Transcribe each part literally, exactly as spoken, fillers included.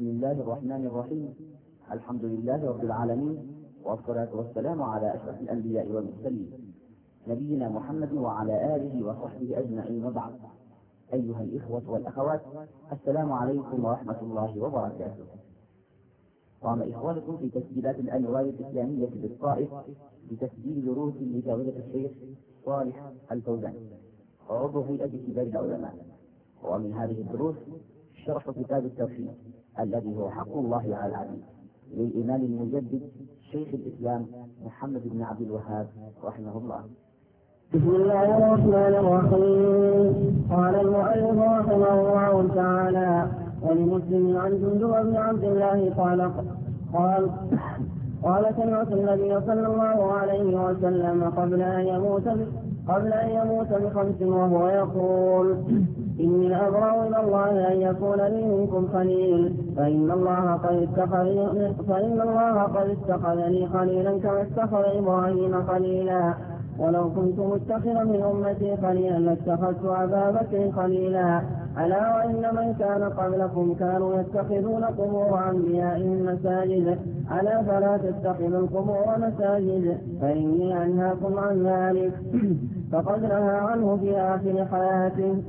بسم الله الرحمن الرحيم. الحمد لله رب العالمين، والصلاة والسلام على أشرف الأنبياء والمرسلين نبينا محمد وعلى آله وصحبه أجمعين، وبعد. أيها الإخوة والأخوات، السلام عليكم ورحمة الله وبركاته. قام إخوانكم في تسجيلات الأنوار الإسلامية بالطائف بتسجيل دروس لفضيلة الشيخ صالح الفوزان، عضو هيئة كبار العلماء. ومن هذه الدروس شرح كتاب التوحيد الذي هو حق الله على العبيد للإمام المجدد شيخ الإسلام محمد بن عبد الوهاب رحمه الله. بسم الله الرحمن الرحيم. قال المؤلف رحمه الله تعالى: ولمسلم عن جندب بن عبد الله قال قال قال سمعت النبي صلى الله عليه وسلم قبل أن يموت قبل أن يموت بخمس وهو يقول: إني أبرأ إلى الله أن يكون لي منكم خليل، فإن الله قد اتخذني فإن الله قد اتخذني خليلا كما اتخذ إبراهيم خليلا، ولو كنت متخذا من أمتي خليلا لاتخذت أبا بكر خليلا. ألا وإن من كان قبلكم كانوا يتخذون قبور أنبيائهم مساجد، ألا فلا تتخذوا القبور مساجد، فإني أنهاكم عن ذلك. فقد نهى عنه في آخر حياته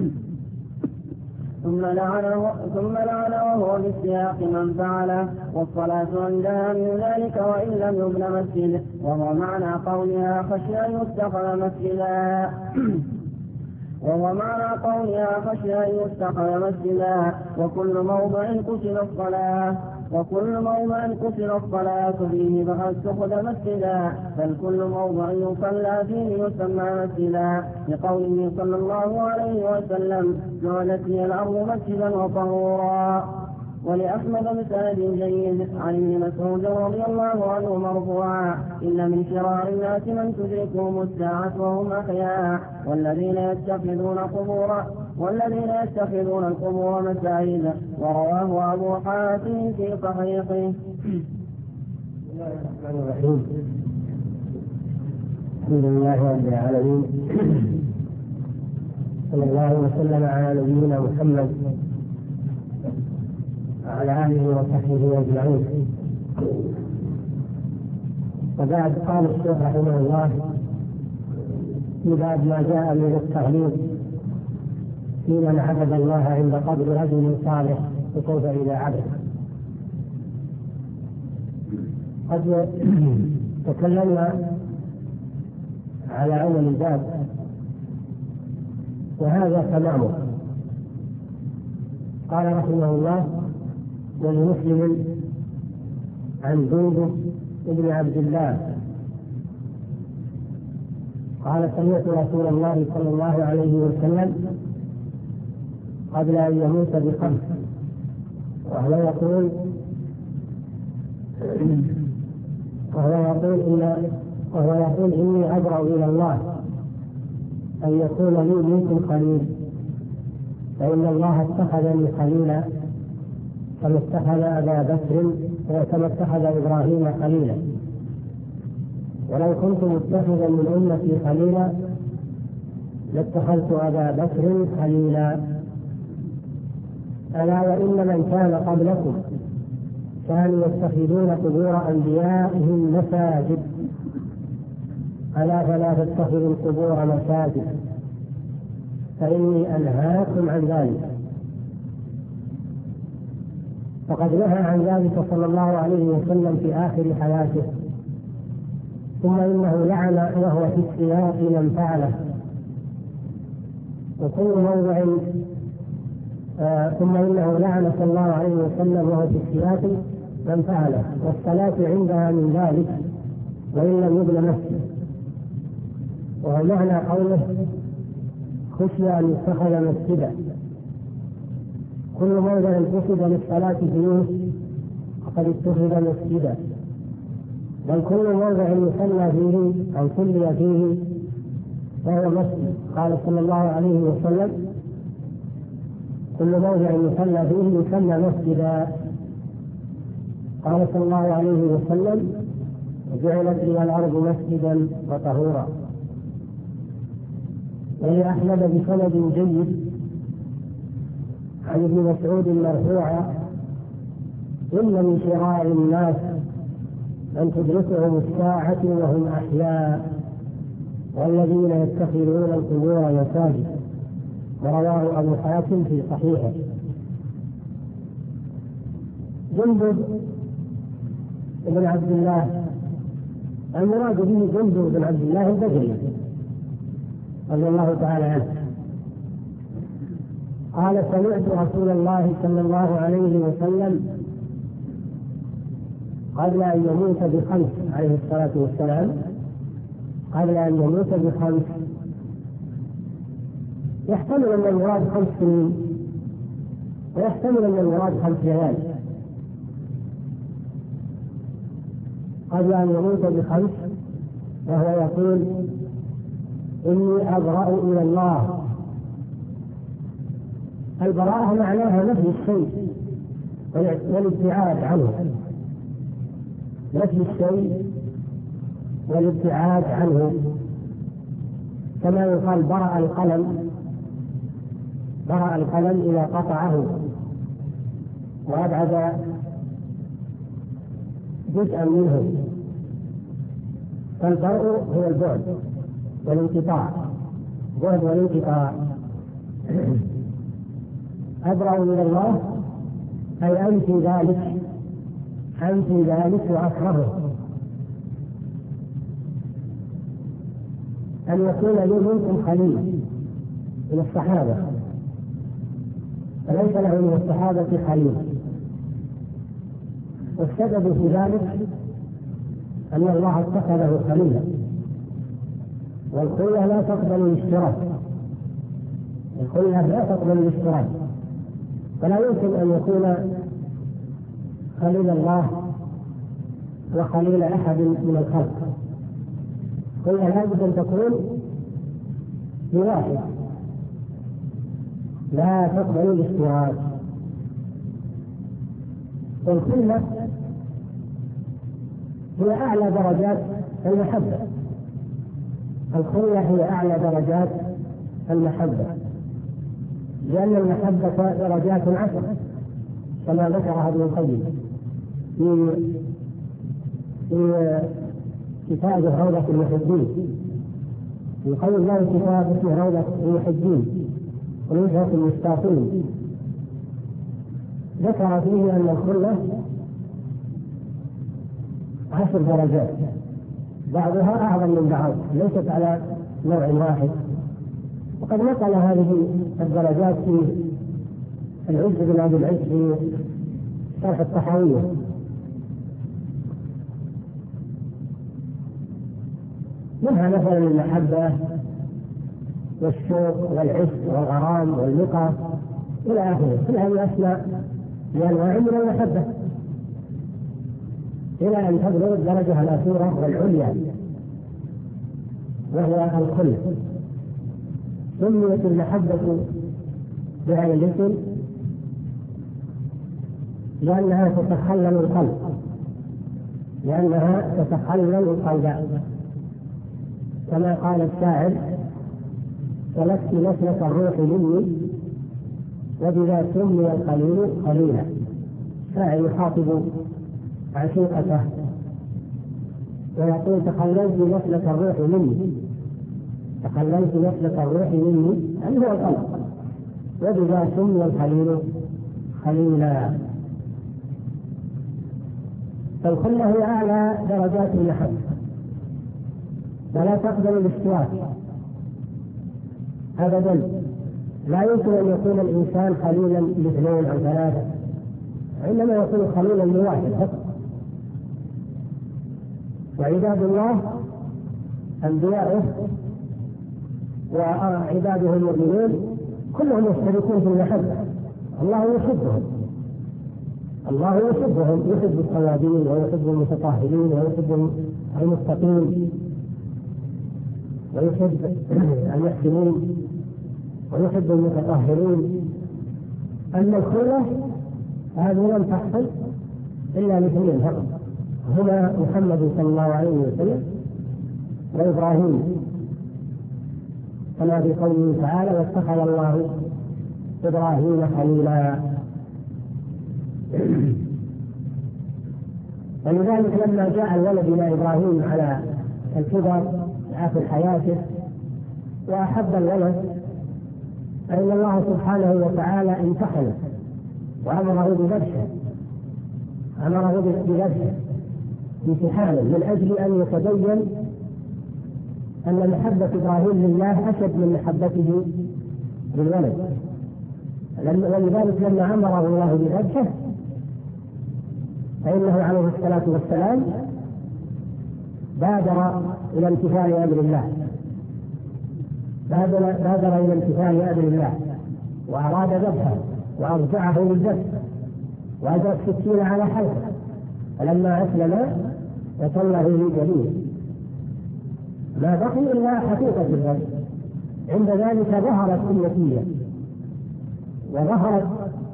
ثم لعنه ثم لعنه وهو بالسياق من فعله، والصلاة عندها من ذلك وإن لم يبن مسجد، وهو معنى قولها خشي أن يتخذ مسجدا وهو معنى قولها خشي أن يتخذ مسجدا وكل موضع قتل الصلاة وكل موضع قتل الصلاة فيه فقد اتخذ مسجدا، بل كل موضع يصلى فيه يسمى مسجدا، لقوله صلى الله عليه وسلم: جعلت لي الأرض مسجدا وطهورا. ولأحمد بسند جيد عن ابن مسعود رضي الله عنه مرفوعا: إن من شرار الناس من تدركهم الساعة وهم أحياء، والذين يتخذون قبور والذين يتخذون القبور مساجد. ورواه أبو حاتم في صحيحه. بسم الله الرحمن الرحيم. الحمد لله رب العالمين، صلى الله وسلم على نبينا محمد وعلى آله وصحبه أجمعين. وبعد، قال الشيخ رحمه الله في باب ما جاء من التغليظ في من عبد الله عند قبر رجل صالح وكيف إذا عبد. قد تكلمنا على أول الباب، وهذا تمامه. قال رحمه الله: ولمسلم عن جندب بن عبد الله قال: سمعت رسول الله صلى الله عليه وسلم قبل أن يموت بخمس وهو يقول وهو يقول إن وهو يقول إني أبرأ إلى الله أن يكون لي منكم خليل، فإن الله اتخذني خليلا كما اتخذ أبا بكر كما اتخذ إبراهيم خليلا، ولو كنت متخذا من أمتي خليلا لاتخذت أبا بكر خليلا. ألا وإن من كان قبلكم كانوا يتخذون قبور أنبيائهم مساجد، ألا فلا تتخذوا القبور مساجد، فإني أنهاكم عن ذلك. فقد نهى عن ذلك صلى الله عليه وسلم في آخر حياته، ثم إنه لعن وهو في السياق من فعله، وكل موضع آه ثم إنه لعن صلى الله عليه وسلم وهو في السياق من فعله، والصلاة عندها من ذلك وإن لم يبن مسجد، وهو معنى قوله خشي أن يتخذ مسجدا. كل موضع قصد للصلاة فيه فقد اتخذ مسجدا، بل كل موضع يصلى فيه أو صلي فيه فهو مسجد. قال صلى الله عليه وسلم: كل موضع يصلى فيه يسمى مسجدا. قال صلى الله عليه وسلم: وجعلت لي الأرض مسجدا وطهورا. ولأحمد بسند جيد عن ابن مسعود مرفوعا إن من شرار الناس من تدركهم الساعة وهم أحياء والذين يتخذون القبور مساجد. ورواه أبو حاتم في صحيحه. جندب بن عبد الله المراد به جندب بن عبد الله البجلي رضي الله تعالى عنه قال: سمعت رسول الله صلى الله عليه وسلم قبل أن يموت بخمس عليه الصلاة والسلام قبل أن يموت بخمس، يحتمل أن المراد خمس سنين ويحتمل أن المراد خمس ليال. قبل أن يموت بخمس وهو يقول: إني أبرأ إلى الله. البراءة معناها نفي الشيء والابتعاد عنه، نفي الشيء والابتعاد عنه، كما يقال برأ القلم برأ القلم إذا قطعه وأبعد جزءا منه. فالبرء هو البعد والانقطاع، بعد والانقطاع. أبرأ إلى الله أي أنفي ذلك أنفي ذلك وأكرهه. أن يكون لي منكم خليل من الصحابة، فليس له من الصحابة خليل. والسبب في ذلك أن الله اتخذه خليلا، والخلة لا تقبل الاشتراك، الخلة لا تقبل الاشتراك، فلا يمكن أن يكون خليل الله وخليل أحد من الخلق. خلة لابد أن تكون بواحد لا تقبل الاشتراك. والخلة هي أعلى درجات المحبة، الخلة هي أعلى درجات المحبة، لأن المحبة درجات عشر كما ذكرها ابن القيم في في كتابه روضة المحبين. يقول له كتاب اسمه روضة المحبين ونزهة المشتاقين، ذكر فيه أن الخلة عشر درجات، بعضها أعظم من بعض، ليست على نوع واحد. وقد نقل هذه الدرجات في العز بن عبد العز في شرح الطحاوية. منها مثلا المحبة والشوق والعشق والغرام واللقى إلى آخره، كل هذه أسماء لأنواع من المحبة، إلى أن تبلغ الدرجة الأخيرة والعليا وهي الخلة. سميت المحبة بهذا الاسم لأنها تتخلل القلب لأنها تتخلل القلب كما قال الشاعر: سلكت مسلك الروح مني وبذا سمي القليل قليلا. شاعر يخاطب عشيقته ويقول: تخللت مسلك الروح مني تخللت مسلك الروح مني أن هو القلب، وبذا سمي القليل خليلا. فالخلة هي أعلى درجات المحبة ولا تقبل الاشتراك أبدا. لا يمكن أن يكون الإنسان خليلا لاثنين أو ثلاثة، إنما يكون خليلا لواحد فقط. وعباد الله أنبياؤه وعباده المؤمنون كلهم يشتركون في المحبة. الله يحبهم الله يحبهم يحب التوابين ويحب المتطهرين ويحب المتقين ويحب المحسنين ويحب المتطهرين. أما الخلة هذه لم تحصل إلا لاثنين فقط، هما محمد صلى الله عليه وسلم وإبراهيم، كما في قوله تعالى: واتخذ الله إبراهيم خليلا. ولذلك لما جاء الولد إلى إبراهيم على الكبر في آخر حياته وأحب الولد، فإن الله سبحانه وتعالى امتحنه وأمره بذبحه، أمره بذبحه امتحانا من أجل أن يتبين أن محبة إبراهيم لله أشد من محبته للولد. ولذلك لما أمره الله بذبحه فإنه عليه الصلاة والسلام بادر إلى امتثال أمر الله، بادر, بادر إلى امتثال أمر الله وأراد ذبحه وأرجعه للذبح وأجرى السكين على حلقه، فلما أسلم وصلى به جميل ما بقي إلا حقيقة الذبح. عند ذلك ظهرت النتيجة وظهرت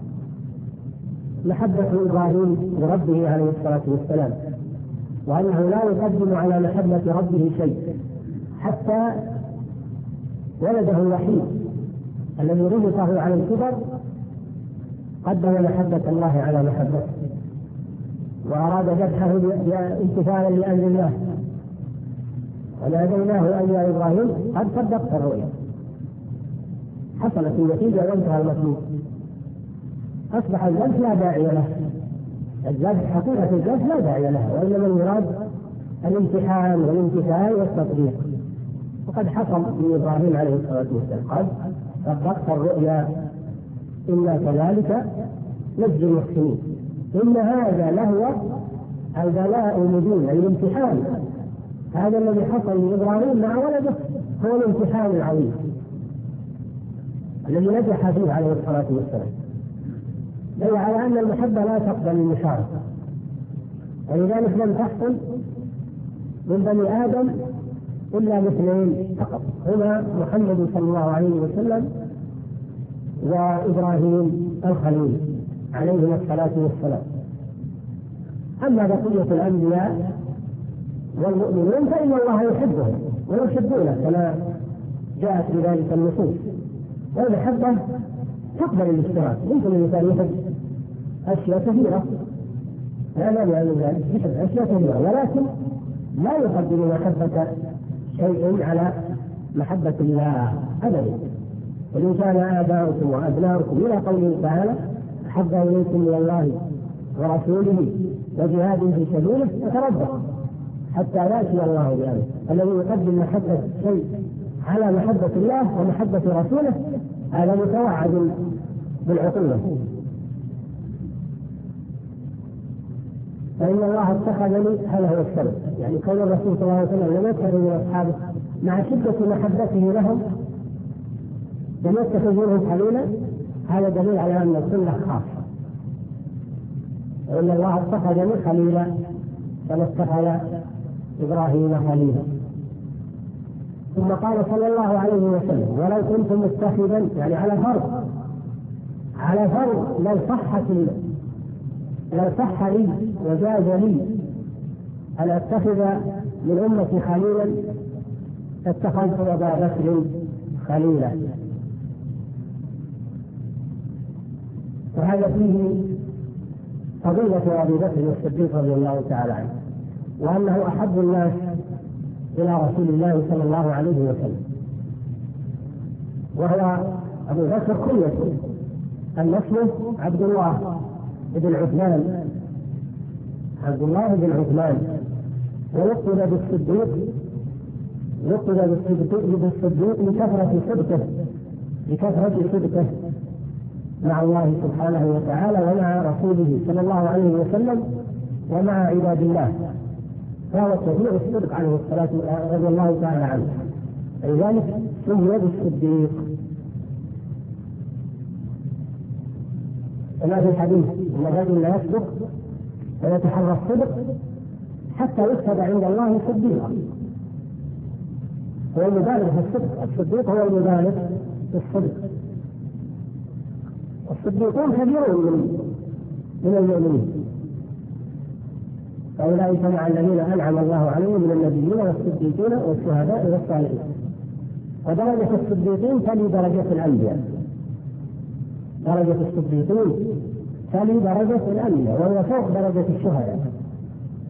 محبة إبراهيم لربه عليه الصلاة والسلام، وأنه لا يقدم على محبة ربه شيء، حتى ولده الوحيد الذي رزقه على الكبر قدم محبة الله على محبته وأراد ذبحه امتثالا لأمر الله. وناديناه أن يا إبراهيم قد صدقت الرؤيا، حصلت النتيجة وانتهى المطلوب، أصبح الذبح لا داعي له، الذبح حقيقة الذبح لا داعي له، وإنما المراد الامتحان والامتثال والتطبيق. وقد حصل من إبراهيم عليه الصلاة والسلام قد صدقت الرؤيا إنا كذلك نجزي المحسنين. إن هذا لهو البلاء المبين، الامتحان. هذا الذي حصل من إبراهيم مع ولده هو الامتحان العظيم الذي نجح فيه عليه الصلاة والسلام، دل على أن المحبة لا تقبل المشاركة. ولذلك لم تحصل من بني آدم إلا مثلين فقط، هما محمد صلى الله عليه وسلم وإبراهيم الخليل عليهما الصلاة والسلام. أما بقية الأنبياء والمؤمنون فإن الله يحبهم ويحبونه كما جاءت بذلك النصوص. والمحبة تقبل الاشتراك، يمكن الإنسان يحب أشياء كثيرة، لا مانع من ذلك، يحب أشياء كثيرة، ولكن لا يقدم محبة شيء على محبة الله أبدا. وإن كان آباؤكم وأبناؤكم إلى قوله تعالى أحب إليكم من الله ورسوله وجهاد في سبيله فتربص حتى يأتي الله بأمره. الذي يقدم محبة شيء على محبة الله ومحبة رسوله هذا متوعد بالعقوبة. فإن الله اتخذني، هذا هو السبب، يعني كون الرسول صلى الله عليه وسلم لم يتخذ من أصحابه مع شدة محبته لهم لم يتخذ منهم خليلا، هذا دليل على أن السنة خاصة. وإن الله اتخذني خليلا كما اتخذ إبراهيم خليلا. ثم قال صلى الله عليه وسلم ولو كنت متخذا، يعني على فرض على فرض لو صحت لو صح لي وجاز لي أن أتخذ من أمتي خليلا اتخذت أبا بكر خليلا. وهذا فيه فضيلة أبي بكر الصديق رضي الله تعالى عنه، وأنه أحب الناس إلى رسول الله صلى الله عليه وسلم، وهو أبو بكر كنيته أن اسمه عبد الله بن عثمان، عبد الله بن عثمان، ولقب بالصديق، لقب بالصديق لكثرة صدقه لكثرة صدقه مع الله سبحانه وتعالى ومع رسوله صلى الله عليه وسلم ومع عباد الله، فهو كثير الصدق عليه الصلاة رضي الله تعالى عنه، لذلك سمي بالصديق. كما في الحديث ان الرجل لا يصدق ويتحرى الصدق حتى يكتب عند الله صديقا، هو المبالغ في الصدق، الصديق هو المبالغ في الصدق. الصديقون كثيرون من من المؤمنين، فأولئك مع الذين أنعم الله عليهم من النبيين والصديقين والشهداء والصالحين. ودرجة الصديقين تلي درجة الأنبياء، درجة الصديقين تلي درجة الأنبياء وهي فوق درجة الشهداء،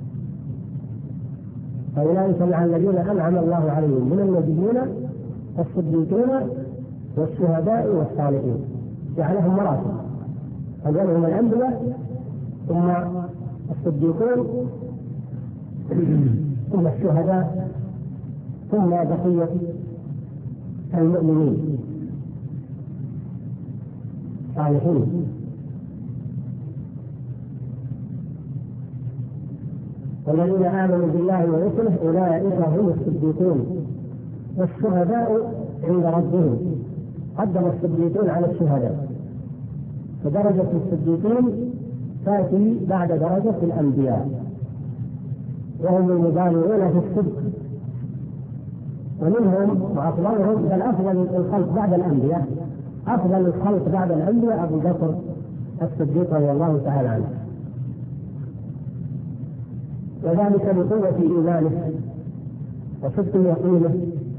فأولئك مع الذين أنعم الله عليهم من النبيين والصديقين والشهداء والصالحين، جعلهم مراتب، أولهم الأنبياء ثم الصديقون ثم الشهداء ثم بقية المؤمنين الصالحين. والذين آمنوا بالله ورسله أولئك هم الصديقون والشهداء عند ربهم. قدم الصديقون على الشهداء، فدرجة الصديقين تأتي بعد درجة الأنبياء، وهم المبالغون في الصدق، ومنهم وأفضلهم بل أفضل الخلق بعد الأنبياء أفضل الخلق بعد الأنبياء أبو بكر الصديق رضي الله تعالى عنه، وذلك بقوة إيمانه وصدق يقينه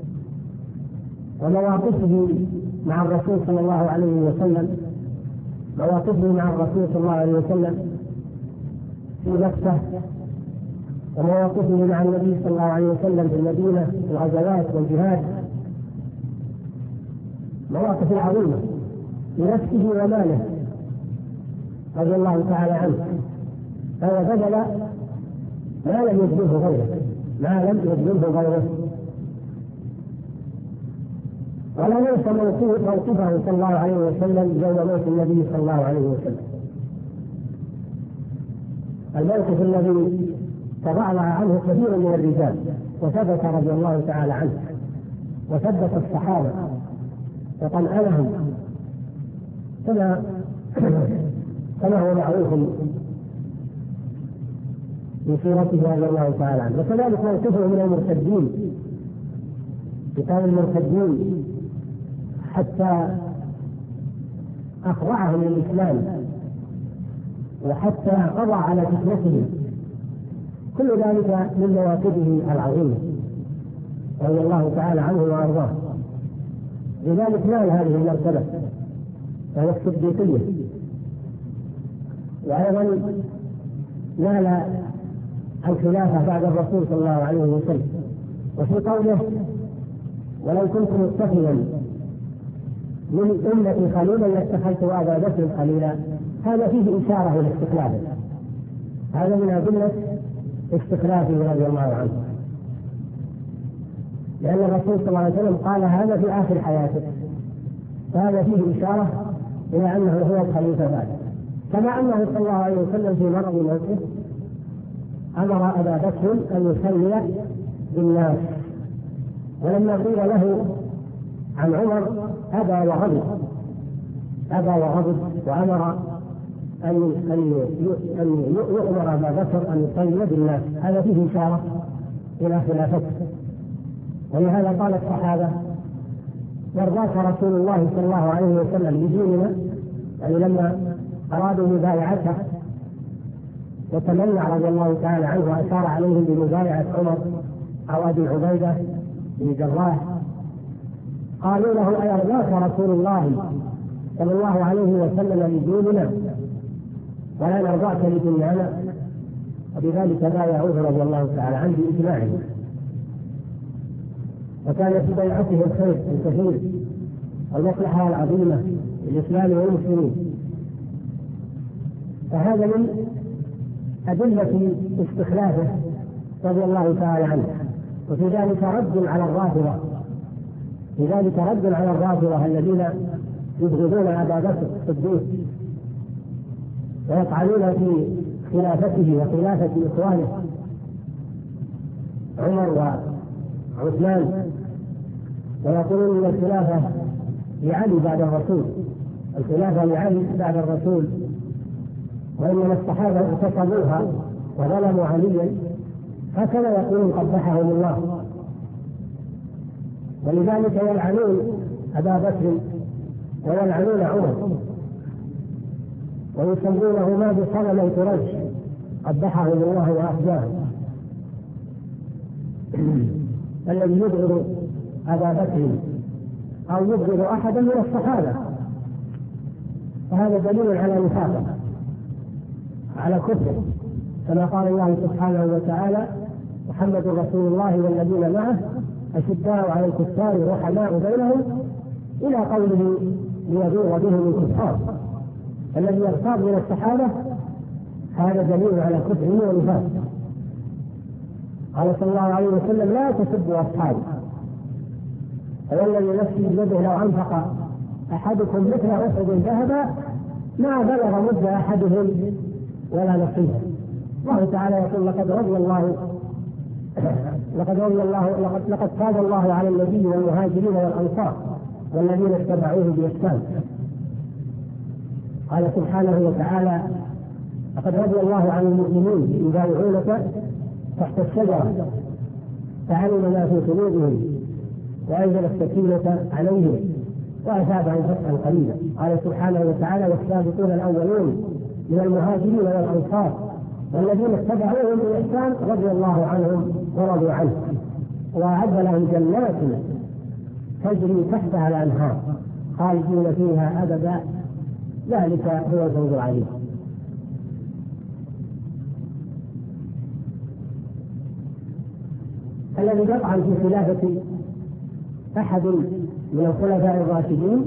ومواقفه مع الرسول صلى الله عليه وسلم مواقفه مع الرسول صلى الله عليه وسلم في مكة، ومواقفه مع النبي صلى الله عليه وسلم في المدينة في الغزوات والجهاد، مواقف عظيمة لنفسه وماله رضي الله تعالى عنه، فهو بذل ما لم يبذله غيره ما لم يبذله غيره ولا ننسى موقفه صلى الله عليه وسلم يوم موت النبي صلى الله عليه وسلم، الموقف الذي تضعضع عنه كثير من الرجال وثبت رضي الله تعالى عنه وثبت الصحابة وطمأنهم كما كما هو معروف في سيرته رضي الله تعالى عنه. وكذلك موقفه من المرتدين، قتال المرتدين حتى أخضعهم للإسلام وحتى قضى على فتنتهم، كل ذلك من مواقفه العظيمة رضي الله تعالى عنه وأرضاه. لذلك نال هذه المرتبة وهي الصديقية، وأيضا نال الخلافة بعد الرسول صلى الله عليه وسلم. وفي قوله ولو كنت متخذا من أمتي خليلا لاتخذت أبا بكر خليلا، هذا فيه إشارة إلى استخلافه، هذا من أدلة استخلافه رضي الله عنه، لأن الرسول صلى الله عليه وسلم قال هذا في آخر حياته، فهذا فيه إشارة إلى أنه هو الخليفة بعد، كما أنه صلى الله عليه وسلم في مرض موته أمر أبا بكر أن يصلي بالناس، ولما قيل له عن عمر أبى وغضب أبى وغضب وأمر أن أن يؤمر أبا بكر أن يصلي بالناس، هذا فيه إشارة إلى خلافته. ولهذا قال الصحابة يرضاك رسول الله صلى الله عليه وسلم لديننا، يعني لما أرادوا مبايعته وتمنع رضي الله تعالى عنه وأشار عليهم بمبايعة عمر أو أبي عبيدة بن جراح، قالوا له أيرضاك رسول الله صلى الله عليه وسلم لديننا ولا نرضاك لدنيانا؟ وبذلك بايعوه رضي الله تعالى عنه بإجماعه، وكان في بيعته الخير الكثير والمصلحة العظيمة للإسلام والمسلمين. فهذا من أدلة استخلافه رضي الله تعالى عنه. وفي ذلك رد على الرافضة في ذلك رد على الرافضة الذين يبغضون أبا بكر الصديق ويطعنون في خلافته وخلافة إخوانه عمر وعثمان، ويقولون ان الخلافة لعلي بعد الرسول الخلافة لعلي بعد الرسول وإنما الصحابة اغتصبوها وظلموا عليا، هكذا يقولون قبحهم الله. ولذلك يلعنون أبا بكر ويلعنون عمر ويسمونه ما بصنم قريش قبحهم الله وأخزاهم. الذي يبغض أبا بكر أو يبغض أحدا من الصحابة فهذا دليل على نفاقه على كفر، كما قال الله سبحانه وتعالى محمد رسول الله والذين معه أشداء على الكفار رحماء بينهم إلى قوله ليغيظ بهم الكفار. الذي يغتاب من الصحابة هذا دليل على كفره ونفاقه. قال صلى الله عليه وسلم لا تسبوا أصحابي والذي نفسي بيده لو أنفق أحدكم مثل أحد ذهبا ما بلغ مد أحدهم ولا نصيبه. الله تعالى يقول لقد رضي الله لقد رضي الله لقد لقد تاب الله على النبي والمهاجرين والأنصار والذين اتبعوه بإحسان. قال سبحانه وتعالى لقد رضي الله عن المؤمنين يبايعونك تحت الشجرة فعلم ما في قلوبهم وأنزل السكينة عليهم وأثابهم فتحا قريبا. قال سبحانه وتعالى والسابقون الأولون من المهاجرين والأنصار والذين اتبعوهم بإحسان رضي الله عنهم ورضوا عنه وأعد لهم جنات تجري تحتها الأنهار خالدين فيها أبدا ذلك هو الفوز العظيم. الذي يطعن في خلافة أحد من الخلفاء الراشدين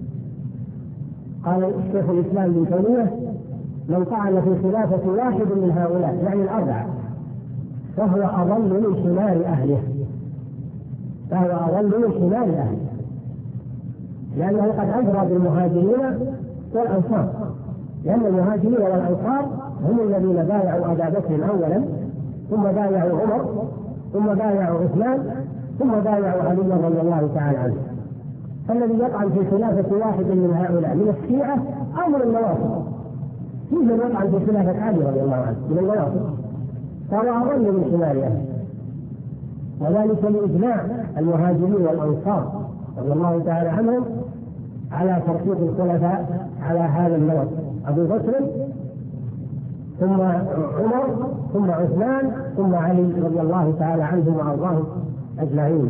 قال الشيخ الإسلام ابن تيمية من طعن في خلافة واحد من هؤلاء يعني الأربعة فهو أضل من حمار أهله فهو أضل من حمار أهله لأنه قد أجرى بالمهاجرين والأنصار لأن المهاجرين والأنصار هم الذين بايعوا أبا بكر أولا ثم بايعوا عمر ثم بايعوا عثمان ثم بايعوا علي رضي الله تعالى عنه. فالذي يطعن في خلافة واحد من هؤلاء من الشيعة أو من النواصب يوجد يطعن في خلافة علي رضي الله عنه من النواصب فهو أضل من حمار أهله وذلك لإجماع المهاجرين والأنصار رضي الله تعالى عنهم على ترتيب الخلفاء على هذا النمط أبو بكر ثم عمر ثم عثمان ثم علي رضي الله تعالى عنهم وأرضاهم أجمعين.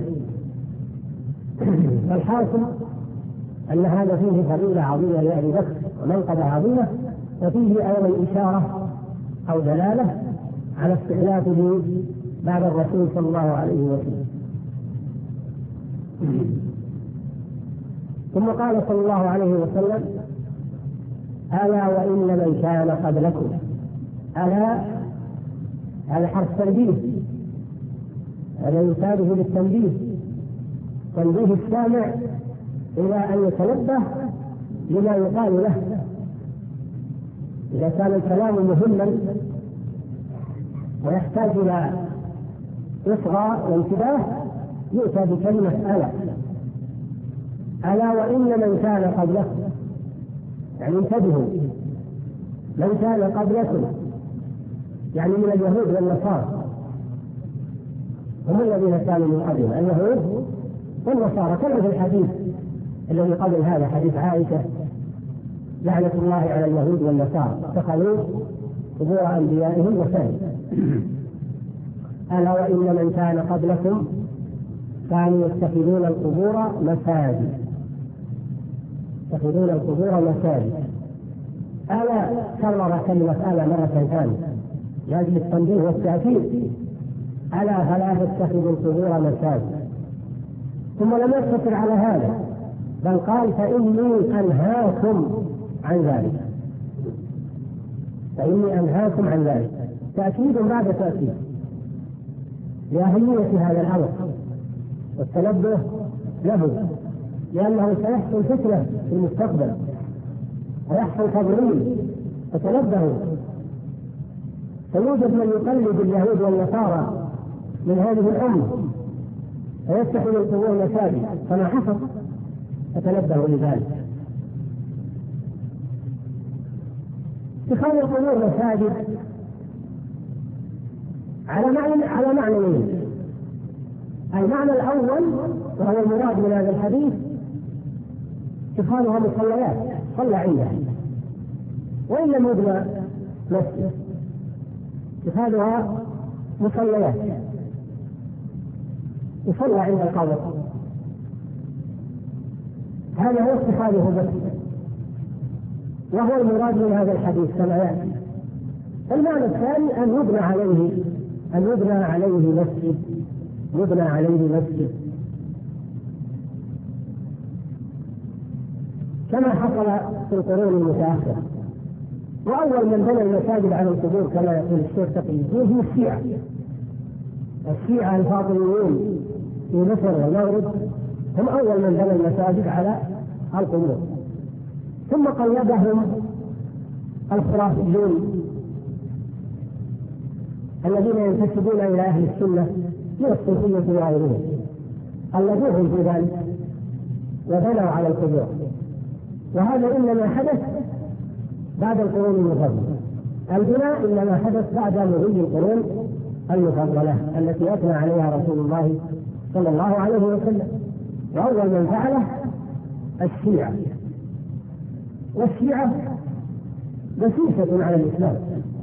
فالحاصل أن هذا فيه فضيلة عظيمة لأبي بكر ومنقبة عظيمة وفيه أيضا إشارة أو دلالة على استخلافه بعد الرسول صلى الله عليه وسلم. ثم قال صلى الله عليه وسلم ألا وإن من كان قبلكم ألا هذا حرف تنبيه هذا يساعده بالتنبيه تنبيه السامع إلى أن يتنبه لما يقال له. إذا كان الكلام مهما ويحتاج إلى إصغاء وانتباه يؤتى بكلمة ألا ألا وإن من كان قبلكم يعني انتبهوا من كان قبلكم يعني من اليهود والنصارى هم الذين كانوا من قبلهم اليهود والنصارى كما في الحديث الذي قبل هذا حديث عائشة لعنة الله على اليهود والنصارى اتخذوا قبور أنبيائهم مساجد. ألا وإن من كان قبلكم كانوا يتخذون القبور مساجد يتخذون القبور مساجد. ألا كرر كلمة ألا مرة ثانية لأجل التنبيه والتأكيد ألا فلا تتخذوا القبور مساجد. ثم لم يقتصر على هذا بل قال فإني أنهاكم عن ذلك فإني أنهاكم عن ذلك تأكيد بعد تأكيد لأهمية هذا الأمر والتنبه له لأنه سيحصل فتنة في المستقبل ويحصل تضليل فتنبهوا. فيوجد من يقلد اليهود والنصارى من هذه الأمة فيتخذ القبور مساجد كما حصل فتنبهوا لذلك. اتخاذ القبور مساجد على معنى على معنيين. المعنى الأول وهو المراد من هذا الحديث اتخاذها مصليات صلى عندها وإن لم يبنى مسجد اتخاذها مصليات يصلى عند القبر هذا هو اتخاذه بس وهو المراد من هذا الحديث كما يأتي. المعنى الثاني أن يبنى عليه أن يبنى عليه مسجد يبنى عليه مسجد كما حصل في القرون المتأخرة. وأول من بنى المساجد على القبور كما يقول الشيخ تقي الدين هم الشيعة. الشيعة الفاطميون في مصر والمغرب هم أول من بنى المساجد على القبور، ثم قلدهم الخرافيون الذين ينتسبون إلى أهل السنة من الصوفية وغيرهم، قلدوهم في ذلك وبنوا على القبور. وهذا إنما حدث بعد القرون المفضلة. البناء إنما حدث بعد مضي القرون المفضلة التي أثنى عليها رسول الله صلى الله عليه وسلم. وأول من فعله الشيعة، والشيعة دسيسة على الإسلام.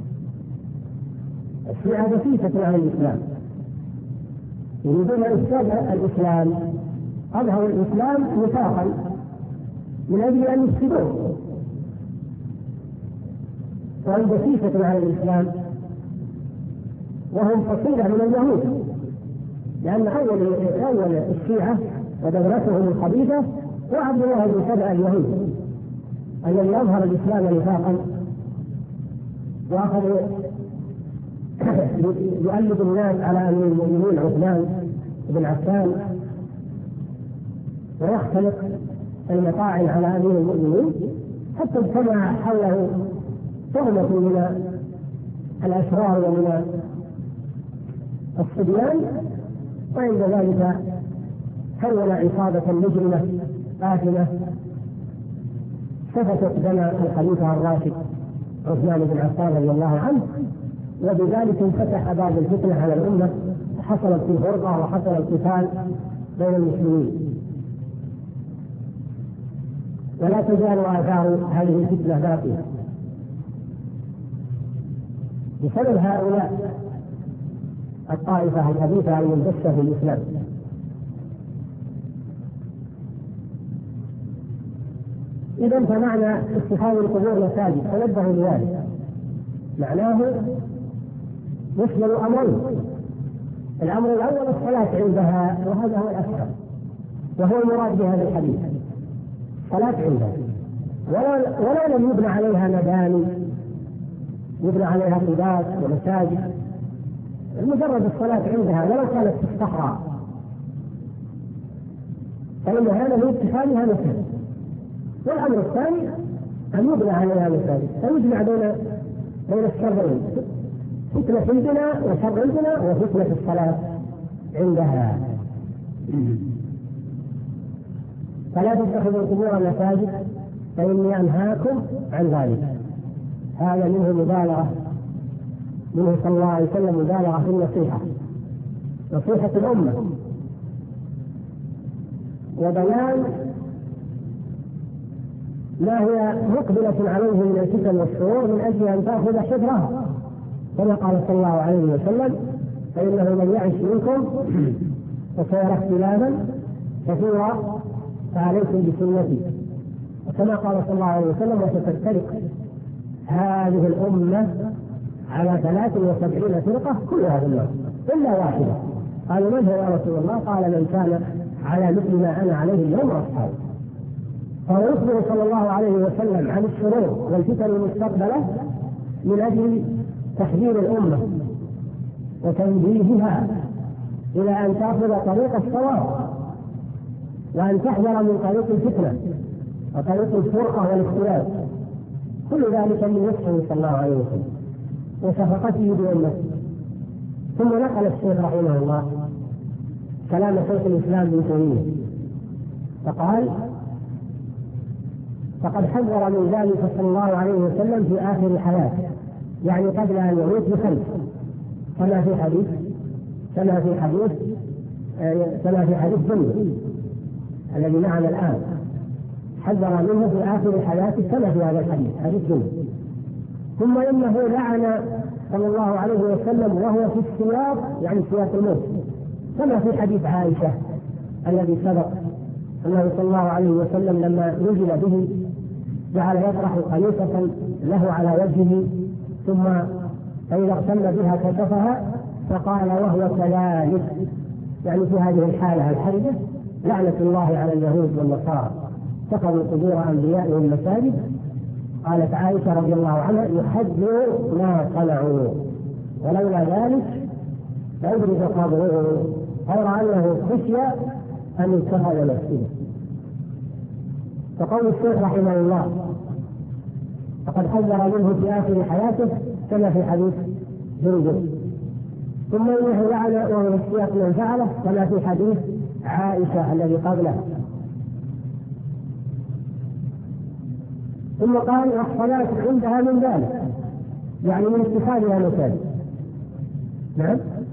الشيعة دسيسة على الإسلام، يريدون إفساد الإسلام، أظهر الإسلام نفاقا من أجل أن يفسدوه، وهم دسيسة على الإسلام، وهم فصيلة من اليهود، لأن أول أول الشيعة ودولتهم الخبيثة هو عبد الله بن سبأ اليهود الذي أظهر الإسلام نفاقا وأخذ يؤلف الناس على أمير المؤمنين عثمان بن عفان، ويختلق المطاعن على أمير المؤمنين، حتى اجتمع حوله تهمة من الأشرار ومن الصبيان، وعند ذلك كون عصابة مجرمة آثمة سفكت دم الخليفة الراشد عثمان بن عفان رضي الله عنه، وبذلك انفتح باب الفتنة على الأمة، وحصلت الفرقة وحصل القتال بين المسلمين. ولا تزال آثار هذه الفتنة باقية بسبب هؤلاء الطائفة الخبيثة المندسة في الإسلام. إذن فمعنى اتخاذ القبور مساجد تنبهوا لذلك، معناه يشمل أمرين. الأمر الأول الصلاة عندها، وهذا هو الأكثر وهو المراد بهذا الحديث، صلاة عندها، ولا, ولا لم يبنى عليها مباني يبنى عليها قباب ومساجد، مجرد الصلاة عندها ولو كانت في الصحراء، فإن هذا من اتخاذها مساجد. والأمر الثاني أن يبنى عليها مساجد، فيجمع بين بين الشرين، فتنة البناء وشر البناء وفتنة الصلاة عندها. فلا تتخذوا القبور مساجد فإني أنهاكم عن ذلك. هذا منه مبالغة منه صلى الله عليه وسلم، مبالغة في النصيحة، نصيحة الأمة، وبيان ما هي مقبلة عليه من الفتن والشرور من أجل أن تأخذ حذرها، كما قال صلى الله عليه وسلم: فإنه من يعش منكم فسيرى اختلافا كثيرا فعليكم بسنتي. وكما قال صلى الله عليه وسلم: وستفترق هذه الأمة على ثلاث وسبعين فرقة كلها في النار إلا واحدة. قالوا: من هو يا رسول الله؟ قال: من كان على مثل ما أنا عليه اليوم وأصحابي. فهو يخبر صلى الله عليه وسلم عن الشرور والفتن المستقبلة من أجل تحذير الأمة وتنبيهها إلى أن تأخذ طريق الصواب، وأن تحذر من طريق الفتنة وطريق الفرقة والاختلاف. كل ذلك من نفسه صلى الله عليه وسلم وشفقته بأمته. ثم نقل الشيخ رحمه الله كلام شيخ الإسلام ابن تيمية فقال: فقد حذر من ذلك صلى الله عليه وسلم في آخر الحياة، يعني قبل أن يموت بخمس، كما في حديث كما في حديث كما في حديث بني الذي معنا الآن، حذر منه في آخر الحياة كما في هذا الحديث حديث بني. ثم إنه لعن صلى الله عليه وسلم وهو في السياق، يعني سياق الموت، كما في حديث عائشة الذي سبق أنه صلى الله عليه وسلم لما نزل به جعل يطرح قميصة له على وجهه، ثم فإذا اغتم بها كشفها فقال وهو كذلك، يعني في هذه الحالة الحرجة لعنة الله على اليهود والنصارى اتخذوا قبور أنبيائهم مساجد. قالت عائشة رضي الله عنها يحذر ما صنعوا ولولا ذلك لأبرز قبره، غير أنه خشي أن يتخذ مسجدا. فقول الشيخ رحمه الله فقد حذر منه في آخر حياته كما في حديث جندب، ثم إنه لعن وهو السياق من فعله كما في حديث عائشة الذي قبله. ثم قال والصلاة عندها من ذلك، يعني من اتخاذها مساجد. نعم،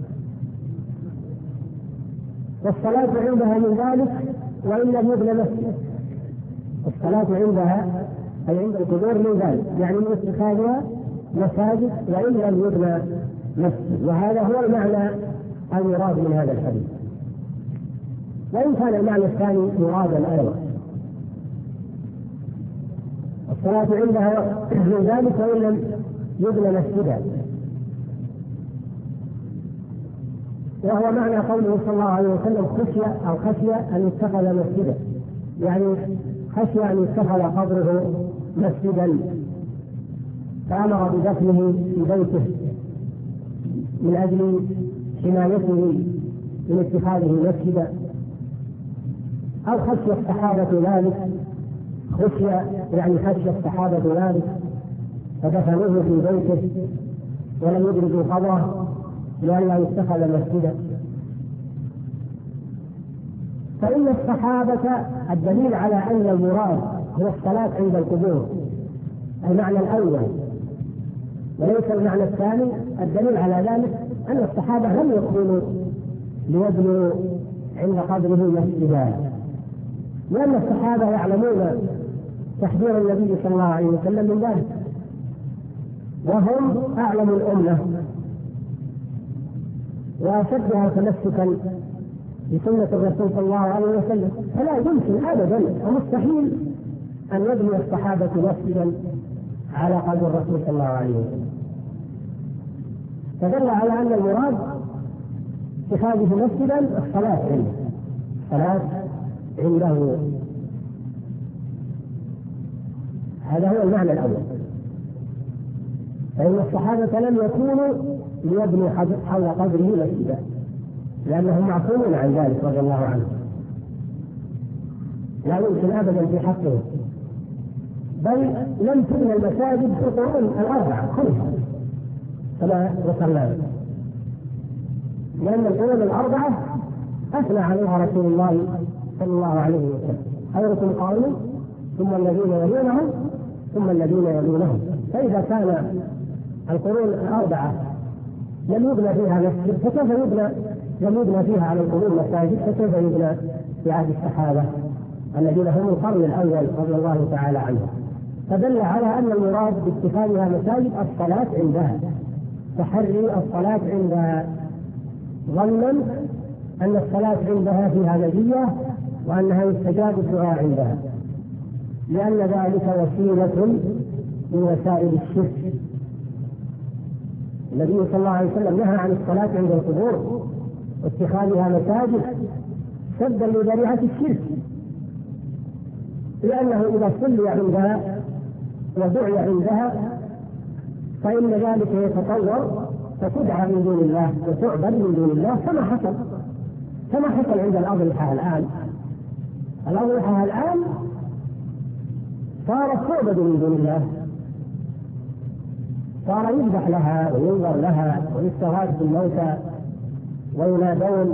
والصلاة عندها من ذلك وإن لم يبنى مسجد. الصلاة عندها أي عند القبور من ذلك، يعني من اتخاذها مساجد وإن لم يبنى مسجد. وهذا هو المعنى المراد من هذا الحديث، وإن كان المعنى الثاني مرادا أيضا. الصلاة عندها من ذلك وإن لم يبنى مسجدا، وهو معنى قوله صلى الله عليه وسلم خشية أو خشية أن يتخذ مسجدا، يعني خشية أن يتخذ قبره مسجدا، فأمر بدفنه في بيته من أجل حمايته من اتخاذه مسجدا، أو خشية الصحابة ذلك، خشية يعني خشية الصحابة ذلك فدفنوه في بيته ولم يدركوا قبره لئلا يتخذ مسجدا. فإن الصحابة الدليل على أن المراد هو الصلاة عند القبور المعنى الأول وليس المعنى الثاني. الدليل على ذلك أن الصحابة لم يكونوا ليبنوا عند قبره مسجدا، لأن الصحابة يعلمون تحذير النبي صلى الله عليه وسلم من ذلك، وهم أعلم الأمة وأشدها تمسكا بسنة الرسول صلى الله عليه وسلم، فلا يمكن أبدا ومستحيل أن يبني الصحابة مسجدا على قدر الرسول صلى الله عليه وسلم. فدل على أن المراد اتخاذه مسجدا الصلاة عنده، الصلاة عنده، هذا هو المعنى الأول. فإن الصحابة لم يكونوا ليبنوا حول قبره مسجدا لأنهم معصومون عن ذلك رضي الله عنهم، لا يمكن أبدا في حقهم، بل لم تبنى المساجد في القرون الأربعة كلها كما ذكرنا، لأن القرون الأربعة أثنى عليها رسول الله صلى الله عليه وسلم خيركم قوم ثم الذين يلونهم ثم الذين يلونهم. فإذا كان القرون الأربعة لم يبنى فيها مسجد فكيف يبنى لم يبنى فيها على القرون مساجد فكيف يبنى في عهد الصحابة الذين هم القرن الأول رضي الله تعالى عنهم؟ فدل على أن المراد باتخاذها مساجد الصلاة عندها، تحري الصلاة عندها، ظنا أن الصلاة عندها فيها مزية وأنها يستجاب الدعاء عندها، لأن ذلك وسيلة من وسائل الشرك. النبي صلى الله عليه وسلم نهى عن الصلاة عند القبور واتخاذها مساجد سدا لذريعة الشرك، لأنه إذا صلي عندها ودعي عندها فإن ذلك يتطور فتدعى من دون الله وتعبد من دون الله، كما حصل كما حصل عند الأضرحة الآن. الأضرحة الآن صارت تعبد من دون الله، صار يذبح لها وينظر لها ويستغاث بالموتى وينادون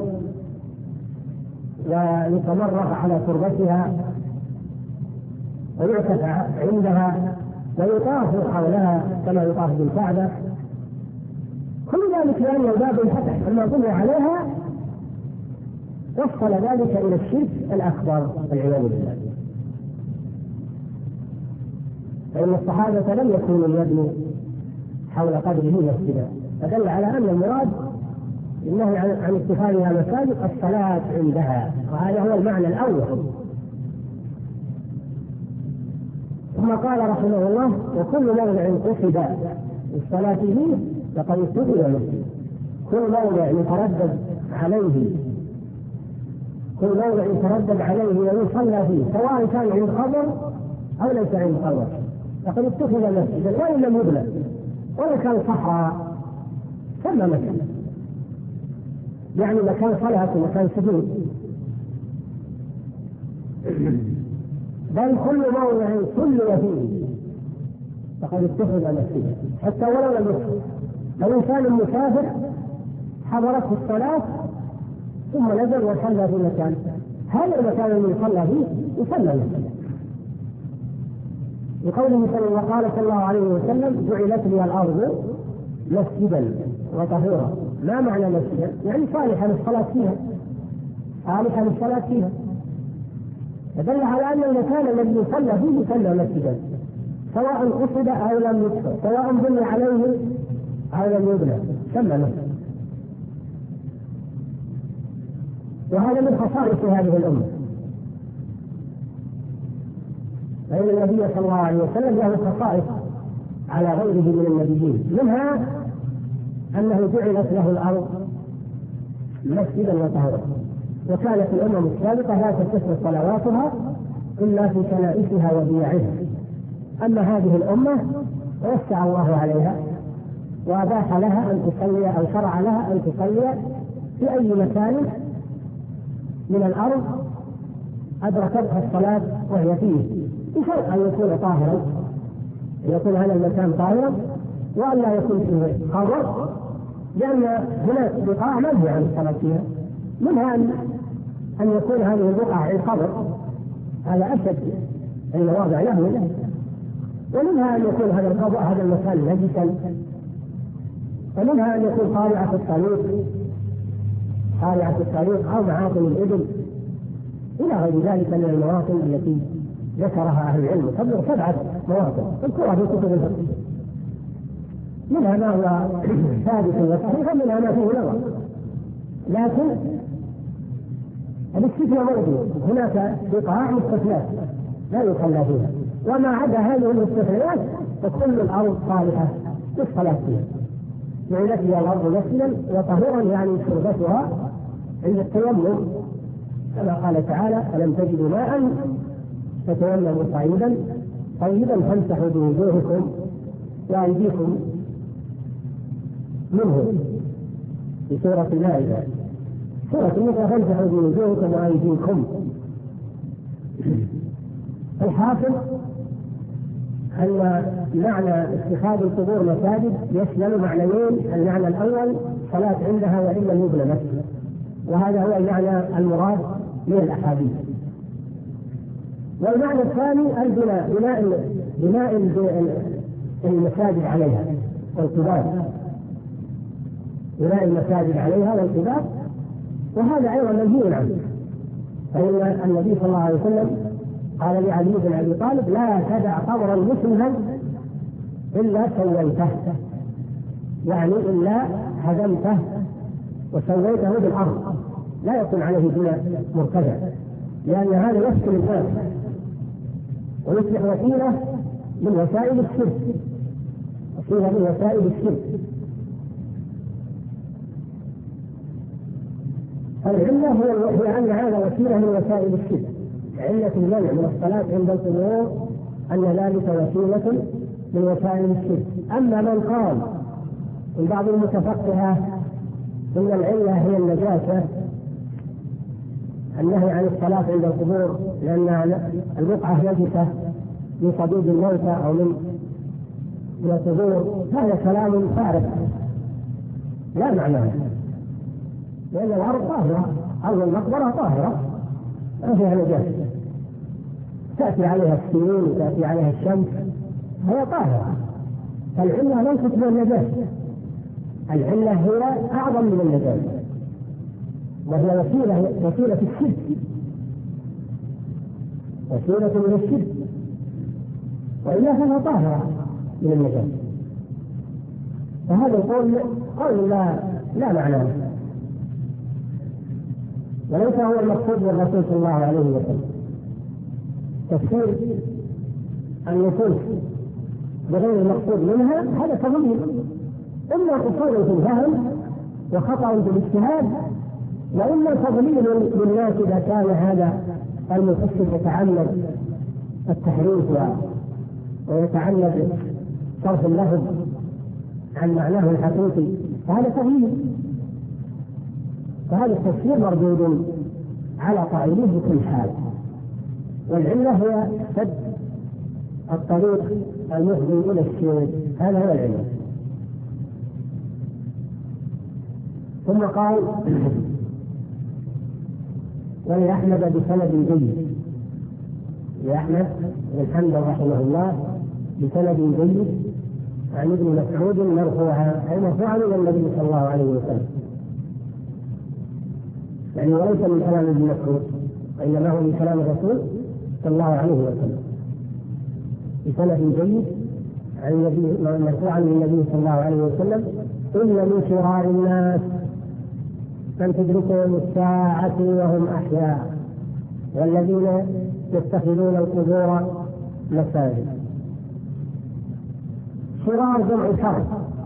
ويتمرغ على تربتها ويعتف عندها ويطاف حولها كما يطاف بالكعبة، كل ذلك لأن الباب انفتح لما بني عليها وصل ذلك إلى الشرك الأكبر والعياذ بالله. فإن الصحابة لم يكونوا يبنوا حول قبره مسجدا، فدل على أن المراد النهي عن اتخاذها مساجد الصلاة عندها، وهذا هو المعنى الأول. ثم قال رحمه الله وكل موضع قصد الصلاة فيه فقد اتخذ مسجدا، كل موضع يتردد عليه كل موضع يتردد عليه ويصلى فيه سواء كان عند قبر أو ليس عند قبر، فقد اتخذ مسجدا وإن لم يبنى ولا كان صحراء سمى مسجدا، يعني مكان صلاة ومكان سجود. بل كل موضع صلي فيه فقد اتخذ مسجدا حتى ولو لم يصل. لو إنسان مسافر حضرته الصلاة ثم نزل وصلى في مكان، هذا المكان الذي صلى فيه يصلى مسجدا، لقوله صلى الله قال صلى الله عليه وسلم جعلت لي الأرض مسجدا وطهورا. ما معنى مسجدا؟ يعني صالحا للصلاة فيها، صالحا للصلاة فيها، يدل على أن المكان الذي يصلى فيه يصلى مسجدا سواء قصد أو لم يقصد، سواء بني عليه أو لم يبنى سمى مسجدا. وهذا من خصائص هذه الأمة، فإن النبي صلى الله عليه وسلم له خصائص على غيره من النبيين، منها أنه جعلت له الأرض مسجدا وطهورا. وكانت الأمم السابقة لا تصح صلواتها إلا في كنائسها وبيعها، أما هذه الأمة وسع الله عليها وأباح لها أن تصلي أو شرع لها أن تصلي في أي مكان من الأرض أدركتها الصلاة وهي فيه، بشرط أن يكون طاهرا، يكون هذا المكان طاهرا وأن لا يكون فيه قبر، لأن هناك بقاع منهي عن الصلاة فيها، منها أن يكون هذه البقعة عن قبر، هذا أشد المواضع له، ومنها أن يكون هذا القبر هذا المكان نجسا، ومنها أن يكون قارعة الطريق قارعة الطريق أو معاطن الإبل إلى غير ذلك من المواطن التي ذكرها أهل العلم، تبلغ سبعة مواطن اذكرها في كتب الفقه، منها ما هو ثابت وصحيح ومنها ما فيه نظر، لكن الاستثناء موجود، هناك بقاع مستثنات لا يصلى فيها، وما عدا هذه المستثنيات فكل الأرض صالحة للصلاة فيها. جعلت لي الأرض مسجدا وطهورا يعني شربتها عند التيمم، كما قال تعالى ألم تجدوا ماء فتيمموا صعيدا طيبا فامسحوا بوجوهكم وأيديكم منه في سورة المائدة، سورة النساء فامسحوا بوجوهكم وأيديكم. الحاصل أن معنى اتخاذ القبور مساجد يشمل معنيين، المعنى الأول صلاة عندها وإن لم يبنى مسجد، وهذا هو المعنى المراد من الأحاديث. والمعنى الثاني البناء، بناء بناء المساجد عليها والقباب، بناء المساجد عليها والقباب، وهذا أيضا منهي عنه، فإن النبي صلى الله عليه وسلم قال لعلي بن أبي طالب لا تدع قبرا مسلما إلا سويته، يعني إلا هدمته وسويته بالأرض، لا يكون عليه بناء مرتفع، لأن هذا يسكن الناس ويصبح وسيلة من وسائل الشرك، وسيلة من وسائل الشرك. العلة هي أن هذا وسيلة من وسائل الشرك، علة المنع من الصلاة عند القبور أن ذلك وسيلة من وسائل الشرك. أما من قال من بعض المتفقهة إن العلة هي النجاسة، النهي عن الصلاة عند القبور لأن البقعة نجسة من صديد الموتى أو من من القبور، هذا كلام فارغ لا معنى له، لأن الأرض طاهرة، أرض المقبرة طاهرة ما فيها نجاسة، تأتي عليها السنين وتأتي عليها الشمس، هي طاهرة. فالعلة ليست من النجاسة، العلة هي أعظم من النجاسة، وهي وسيلة وسيلة الشرك، وسيلة من الشرك، وإلا فهي طاهرة من النجاسة. فهذا القول قول لا لا معنى له، وليس هو المقصود بالرسول صلى الله عليه وسلم. تفسير النصوص بغير المقصود منها هذا تضمين، إما أصول في الفهم وخطأ في الاجتهاد، وإما تضليل للناس إذا كان هذا المفسر يتعمد التحريف ويتعمد صرف اللفظ عن معناه الحقيقي، فهذا تغيير، فهذا التفسير مردود على قائله بكل حال. والعلة هي سد الطريق المفضي إلى الشرك، هذا هو العلة. ثم قال ولأحمد بسند جيد، لأحمد بن حنبل رحمه الله بسند جيد عن ابن مسعود مرفوعا، أي مرفوعا إلى النبي صلى الله عليه وسلم، يعني وليس من كلام ابن مسعود وإنما هو من كلام الرسول صلى الله عليه وسلم بسند جيد عن النبي مرفوعا للنبي صلى الله عليه وسلم: إن من شرار الناس من تدركهم الساعة وهم أحياء، والذين يتخذون القبور مساجد. شرار جمع شر،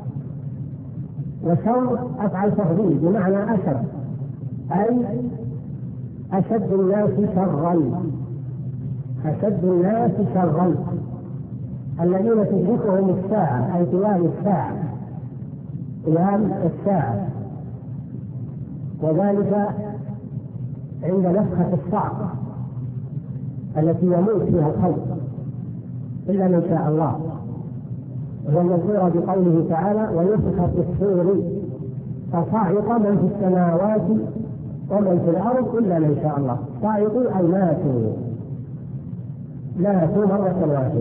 وشر أفعل تفضيل بمعنى أشر، أي أشد الناس شرا، أشد الناس شرا الذين تدركهم الساعة، أي قيام الساعة، قيام الساعة، وذلك عند نفخة الصعق التي يموت فيها الخلق إلا من شاء الله، وهو المذكور بقوله تعالى: ونفخ في الصور فصعق من في السماوات ومن في الأرض إلا من شاء الله. صعقوا أي ماتوا، ماتوا مرة واحدة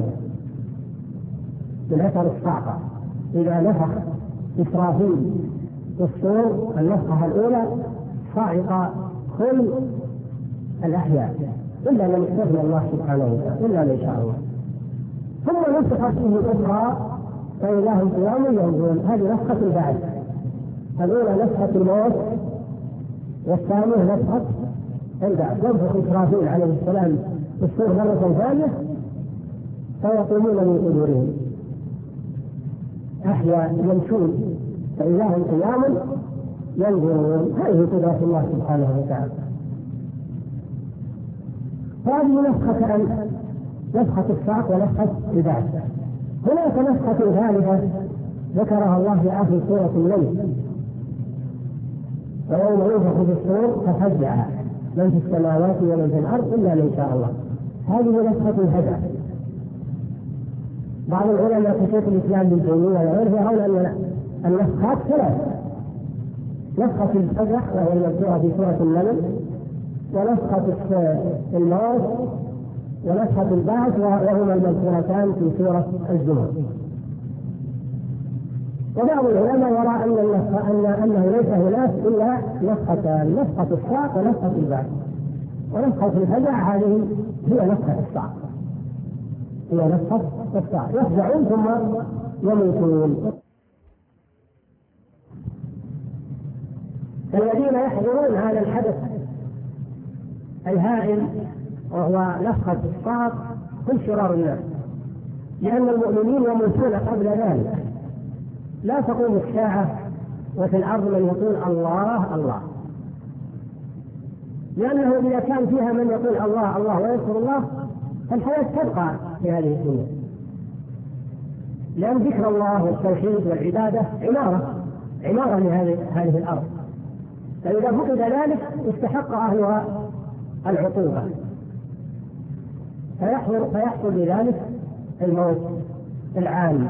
من أثر الصعقة. إذا نفخ إسرافيل في الصور النفخة الأولى صعق كل الأحياء إلا من استثنى الله سبحانه وتعالى، إلا من شاء الله. ثم نفخ فيه الأخرى فإذا هم قيام ينظرون، هذه نفخة البعث. الأولى نفخة الموت، والثانية نفخة البعث. ينفخ إسرافيل عليه السلام في الصور مرة ثانية فيقومون من قبورهم أحياء يمشون، فإذا هم قيام ينظرون. هذه قدرة الله سبحانه وتعالى. هذه نفخة نفخة الصعق ونفخة البعث. هناك نفخة ثالثة ذكرها الله في آخر سورة الليل: ويوم ينفخ في الصور ففزع من في السماوات ومن في الأرض إلا من شاء الله. هذه نفخة الفزع. بعض العلماء كشيخ الإسلام ابن تيمية وغيره يرون أن النفخات ثلاث: نفخة الفزع وهي المذكورة في سورة النمل، ونفخة الموت، ونفخة البعث وهما المذكورتان في سورة الزمر. وبعض العلماء يرى أن أن أنه ليس هناك إلا نفختان: نفخة الصعق ونفخة البعث. ونفخة الفزع هذه هي نفخة الصعق، هي نفخة الصعق، يفزعون ثم يموتون. الذين يحضرون هذا الحدث الهائل وهو نفخة الصعق هم شرار الناس، لأن المؤمنين يموتون قبل ذلك. لا تقوم الساعة وفي الأرض من يقول الله الله، لأنه إذا كان فيها من يقول الله الله ويذكر الله فالحياة تبقى في هذه الدنيا، لأن ذكر الله والتوحيد والعبادة عمارة عمارة لهذه هذه الأرض. فإذا فقد ذلك استحق أهلها العقوبة، فيحصل فيحصل بذلك الموت العام.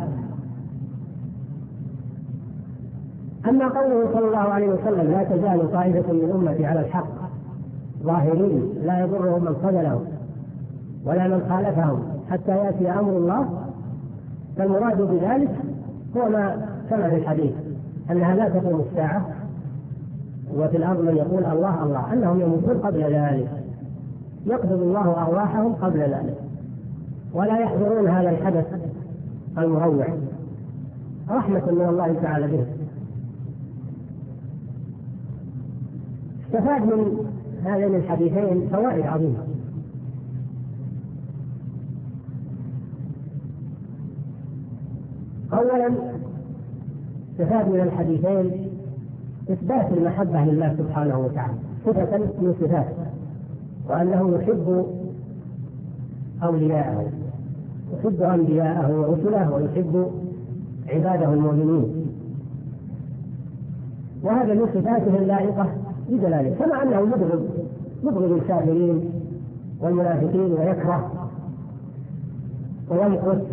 أما قوله صلى الله عليه وسلم: لا تزال طائفة من أمتي على الحق ظاهرين لا يضرهم من خذلهم ولا من خالفهم حتى يأتي أمر الله، فالمراد بذلك هو ما كما في الحديث أنها لا تقوم الساعة وفي الأرض من يقول الله الله، أنهم يموتون قبل ذلك، يقبض الله أرواحهم قبل ذلك، ولا يحضرون هذا الحدث المروع رحمة من الله تعالى به. استفاد من هذين الحديثين فوائد عظيمة. أولا استفاد من الحديثين إثبات المحبة لله سبحانه وتعالى صفة من صفاته، وأنه يحب أولياءه، يحب أنبياءه ورسله، ويحب عباده المؤمنين، وهذا من صفاته اللائقة بجلاله، كما أنه يبغض يبغض الكافرين والمنافقين ويكره ويمقت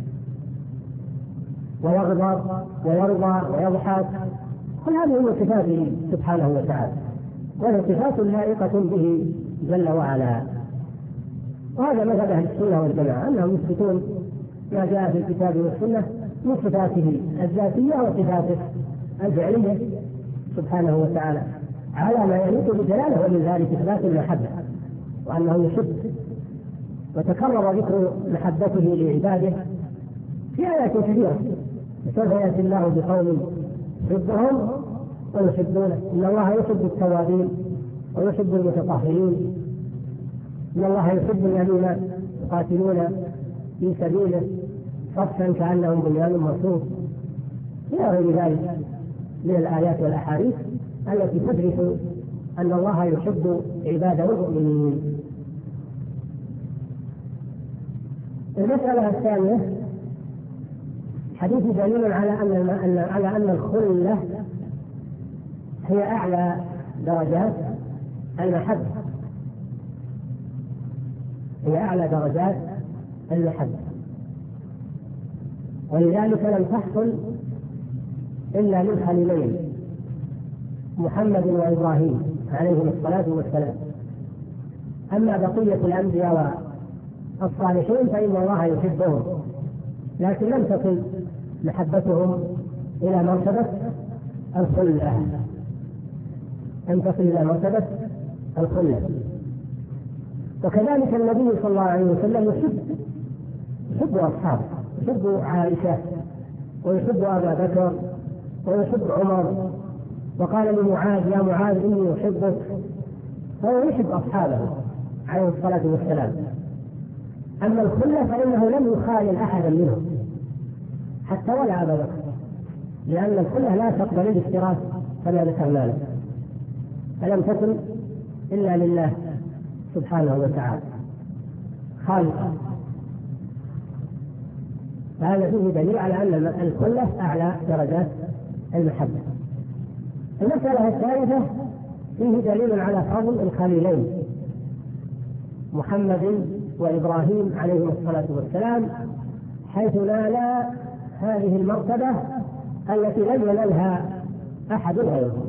ويغضب ويرضى ويضحك، كل هذه من صفاته سبحانه وتعالى، وهي صفات لائقة به جل وعلا. وهذا مذهب أهل السنة والجماعة، أنهم يثبتون ما جاء في الكتاب والسنة من صفاته الذاتية وصفاته الفعلية سبحانه وتعالى على ما يليق بجلاله، ومن ذلك إثبات المحبة وأنه يحب، وتكرر ذكر محبته لعباده في آيات كثيرة. سوف يأتي الله بقوم يحبهم ويحبونه، إن الله يحب التوابين ويحب المتطهرين، إن الله يحب الذين يقاتلون في سبيله صفا كأنهم بنيان مرصوص، إلى غير ذلك من الآيات والأحاديث التي تدرك أن الله يحب عباده المؤمنين. المسألة الثانية حديث دليل على أن على أن الخلة هي أعلى درجات المحبة، هي أعلى درجات المحبة، ولذلك لم تحصل إلا للخليلين محمد وإبراهيم عليهم الصلاة والسلام. أما بقية الأنبياء والصالحين فإن الله يحبهم، لكن لم تصل محبتهم إلى مرتبة الخلة، لم تصل إلى مرتبة الخلة. وكذلك النبي صلى الله عليه وسلم يحب يحب أصحابه، يحب عائشة ويحب أبا بكر ويحب عمر، وقال لمعاذ يا معاذ إني أحبك، فهو يحب أصحابه عليه الصلاة والسلام. أما الخلة فإنه لم يخالل أحدا منهم حتى ولا أبا بكر، لأن الخلة لا تقبل الاشتراك كما ذكرنا له، فلم تكن إلا لله سبحانه وتعالى خالقا. فهذا فيه دليل على أن الخلة أعلى درجات المحبة. المسألة الثالثة فيه دليل على فضل الخليلين محمد وإبراهيم عليهم الصلاة والسلام، حيث نالا هذه المرتبة التي لم ينلها أحد غيرهم.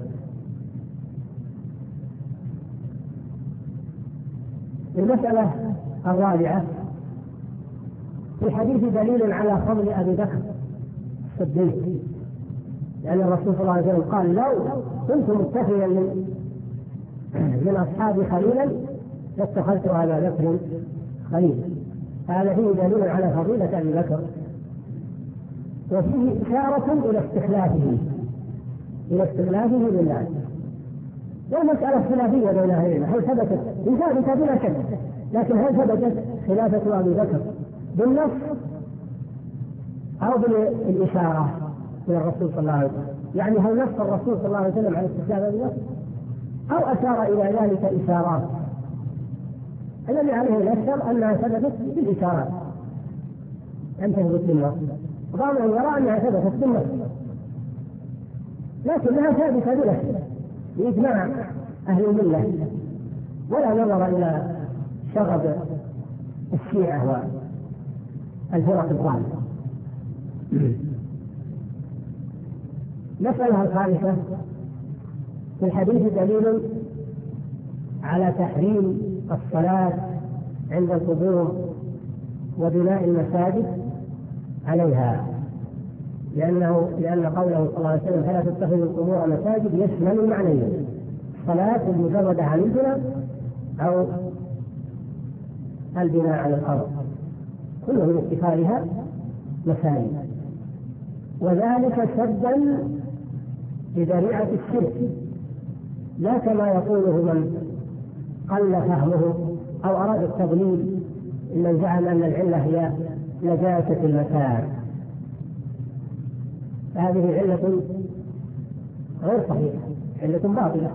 المسألة الرابعة في حديث دليل على فضل أبي بكر الصديق، لأن الرسول صلى الله عليه وسلم قال لو كنت متخذا من من أصحابي خليلا لاتخذت أبا بكر خليلا. هذا فيه دليل على فضيلة أبي بكر، وفيه إشارة إلى استخلافه إلى استخلافه لله. والمسألة خلافية بين أهل العلم، هل ثبتت؟ إن ثبتت بلا شك، لكن هل ثبتت خلافة أبي بكر بالنص أو بالإشارة من الرسول صلى الله عليه وسلم؟ يعني هل نص الرسول صلى الله عليه وسلم على استخلاف أبي بكر أو أشار إلى ذلك إشارات؟ الذي عليه الأكثر أنها ثبتت بالإشارات لم تثبت بالنص، وبعضهم يرى أنها ثبتت بالنص لكنها ثابتة بلا شك بإجماع أهل الملة، ولا نظر إلى شغب الشيعة والفرق الضالة. مسألة الخامسة في الحديث دليل على تحريم الصلاة عند القبور وبناء المساجد عليها، لأنه لأن قوله صلى الله عليه وسلم فلا تتخذوا القبور مساجد يشمل المعنيين، الصلاة المجردة عن البناء أو البناء على الأرض، كل من اتخاذها مساجد، وذلك سدا بذريعة الشرك، لا كما يقوله من قل فهمه أو أراد التضليل من زعم أن العلة هي نجاسة المكان. هذه علة غير صحيحة، علة باطلة.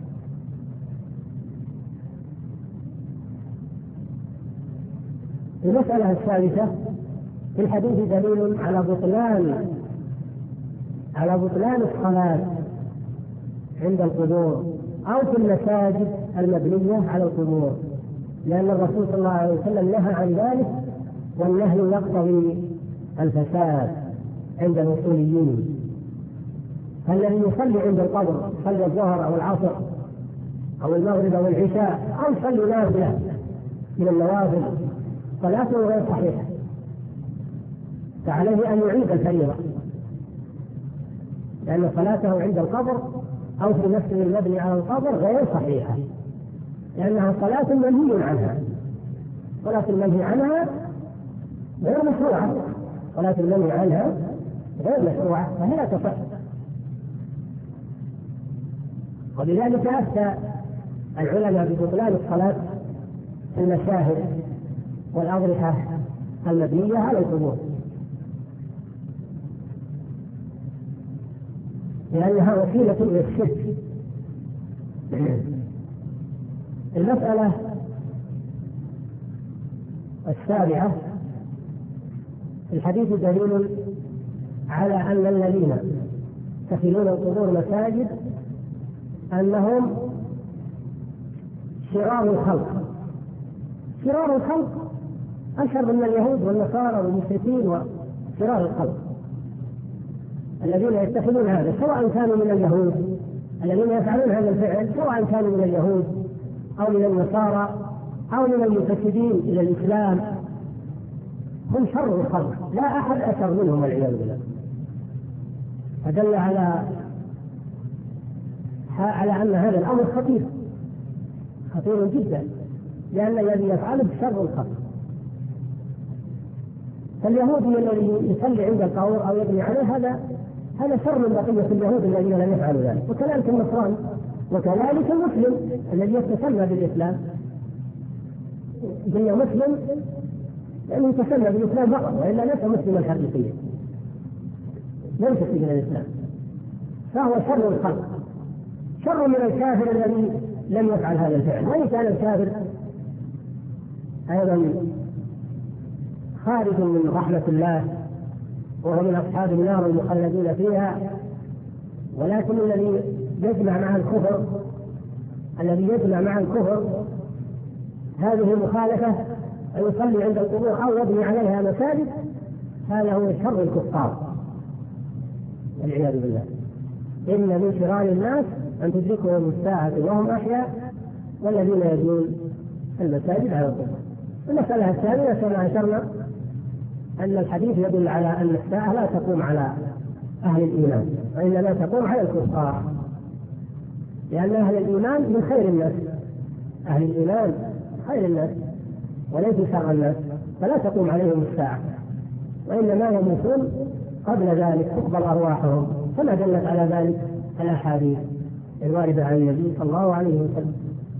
المسألة الثالثة: في الحديث دليل على بطلان على بطلان الصلاة عند القبور أو في المساجد المبنية على القبور، لأن الرسول صلى الله عليه وسلم نهى عن ذلك، والنهي يقتضي الفساد عند الأصوليين. فالذي يصلي عند القبر، يصلي الظهر أو العصر أو المغرب أو العشاء أو يصلي نافلة من النوافل، صلاته غير صحيحة، فعليه أن يعيد الفريضة، لأن صلاته عند القبر أو في المسجد المبني على القبر غير صحيحة، لأنها صلاة منهي عنها. صلاة المنهي عنها غير مشروعة، صلاة المنهي عنها غير مشروعة، فهي لا تصح. ولذلك أفتى العلماء ببطلان الصلاة في المشاهد والأضرحة المبنية على القبور، لأنها وسيلة إلى الشرك. المسألة السابعة: في الحديث دليل على أن الذين يتخذون القبور مساجد أنهم شرار الخلق. شرار الخلق أشهر من اليهود والنصارى والمشركين وشرار الخلق الذين يتخذون هذا، سواء كانوا من اليهود الذين يفعلون هذا الفعل، سواء كانوا من اليهود أو من النصارى أو من المنتسبين إلى الإسلام، هم شر الخلق، لا أحد أشر منهم والعياذ بالله. فدل على على أن هذا الأمر خطير خطير جدا، لأن الذي يفعله شر الخلق. فاليهودي الذي يصلي عند القبور أو يبني عليه هذا هذا شر من بقية اليهود الذين لم يفعلوا ذلك، وكذلك النصراني، وكذلك المسلم الذي يتسمى بالإسلام. هي مسلم لأنه يتسمى بالإسلام فقط، وإلا ليس مسلما حقيقيا، ليس من الإسلام، فهو شر الخلق، شر من الكافر الذي لم يفعل هذا الفعل. وإن كان الكافر أيضا خارج من رحمة الله وهو من أصحاب النار المخلدين فيها، ولكن الذي يجمع مع الكفر الذي يجمع مع الكفر هذه المخالفة أن يصلي عند القبور أو يبني عليها مساجد، هذا هو شر الكفار والعياذ بالله. إن من شرار الناس أن تدركهم الساعة وهم أحياء والذين يبنون المساجد على القبور. المسألة الثانية كما أشرنا أن الحديث يدل على أن الساعة لا تقوم على أهل الإيمان، وإنما تقوم على الكفار، لأن أهل الإيمان من خير الناس، أهل الإيمان خير الناس وليس شر الناس، فلا تقوم عليهم الساعة، وإنما يموتون قبل ذلك تقبل أرواحهم، كما دلت على ذلك الأحاديث الواردة عن النبي صلى الله عليه وسلم،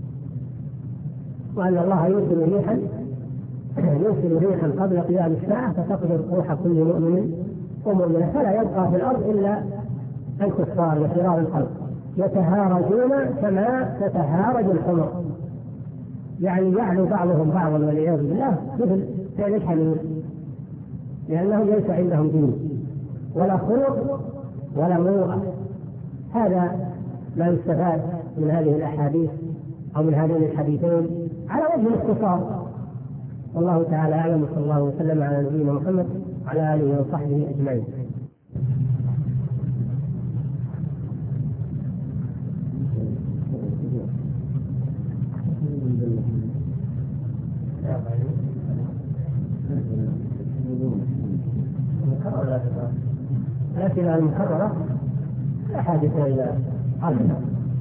وأن الله يرسل ريحا يرسل ريحا قبل قيام الساعة فتقبل روح كل مؤمن ومؤمنة، فلا يبقى في الأرض إلا الكفار وشرار الخلق يتهارجون كما تتهارج الحمر، يعني يعلو بعضهم بعضا والعياذ بالله مثل فعل الحمير، لأنهم ليس عندهم دين ولا خلق ولا مروءة. هذا ما يستفاد من هذه الأحاديث أو من هذين الحديثين على وجه الاختصار. والله تعالى أعلم، وصلى الله وسلم على نبينا محمد وعلى آله وصحبه أجمعين. الأسئلة المكررة لا حاجة إلى عرضها،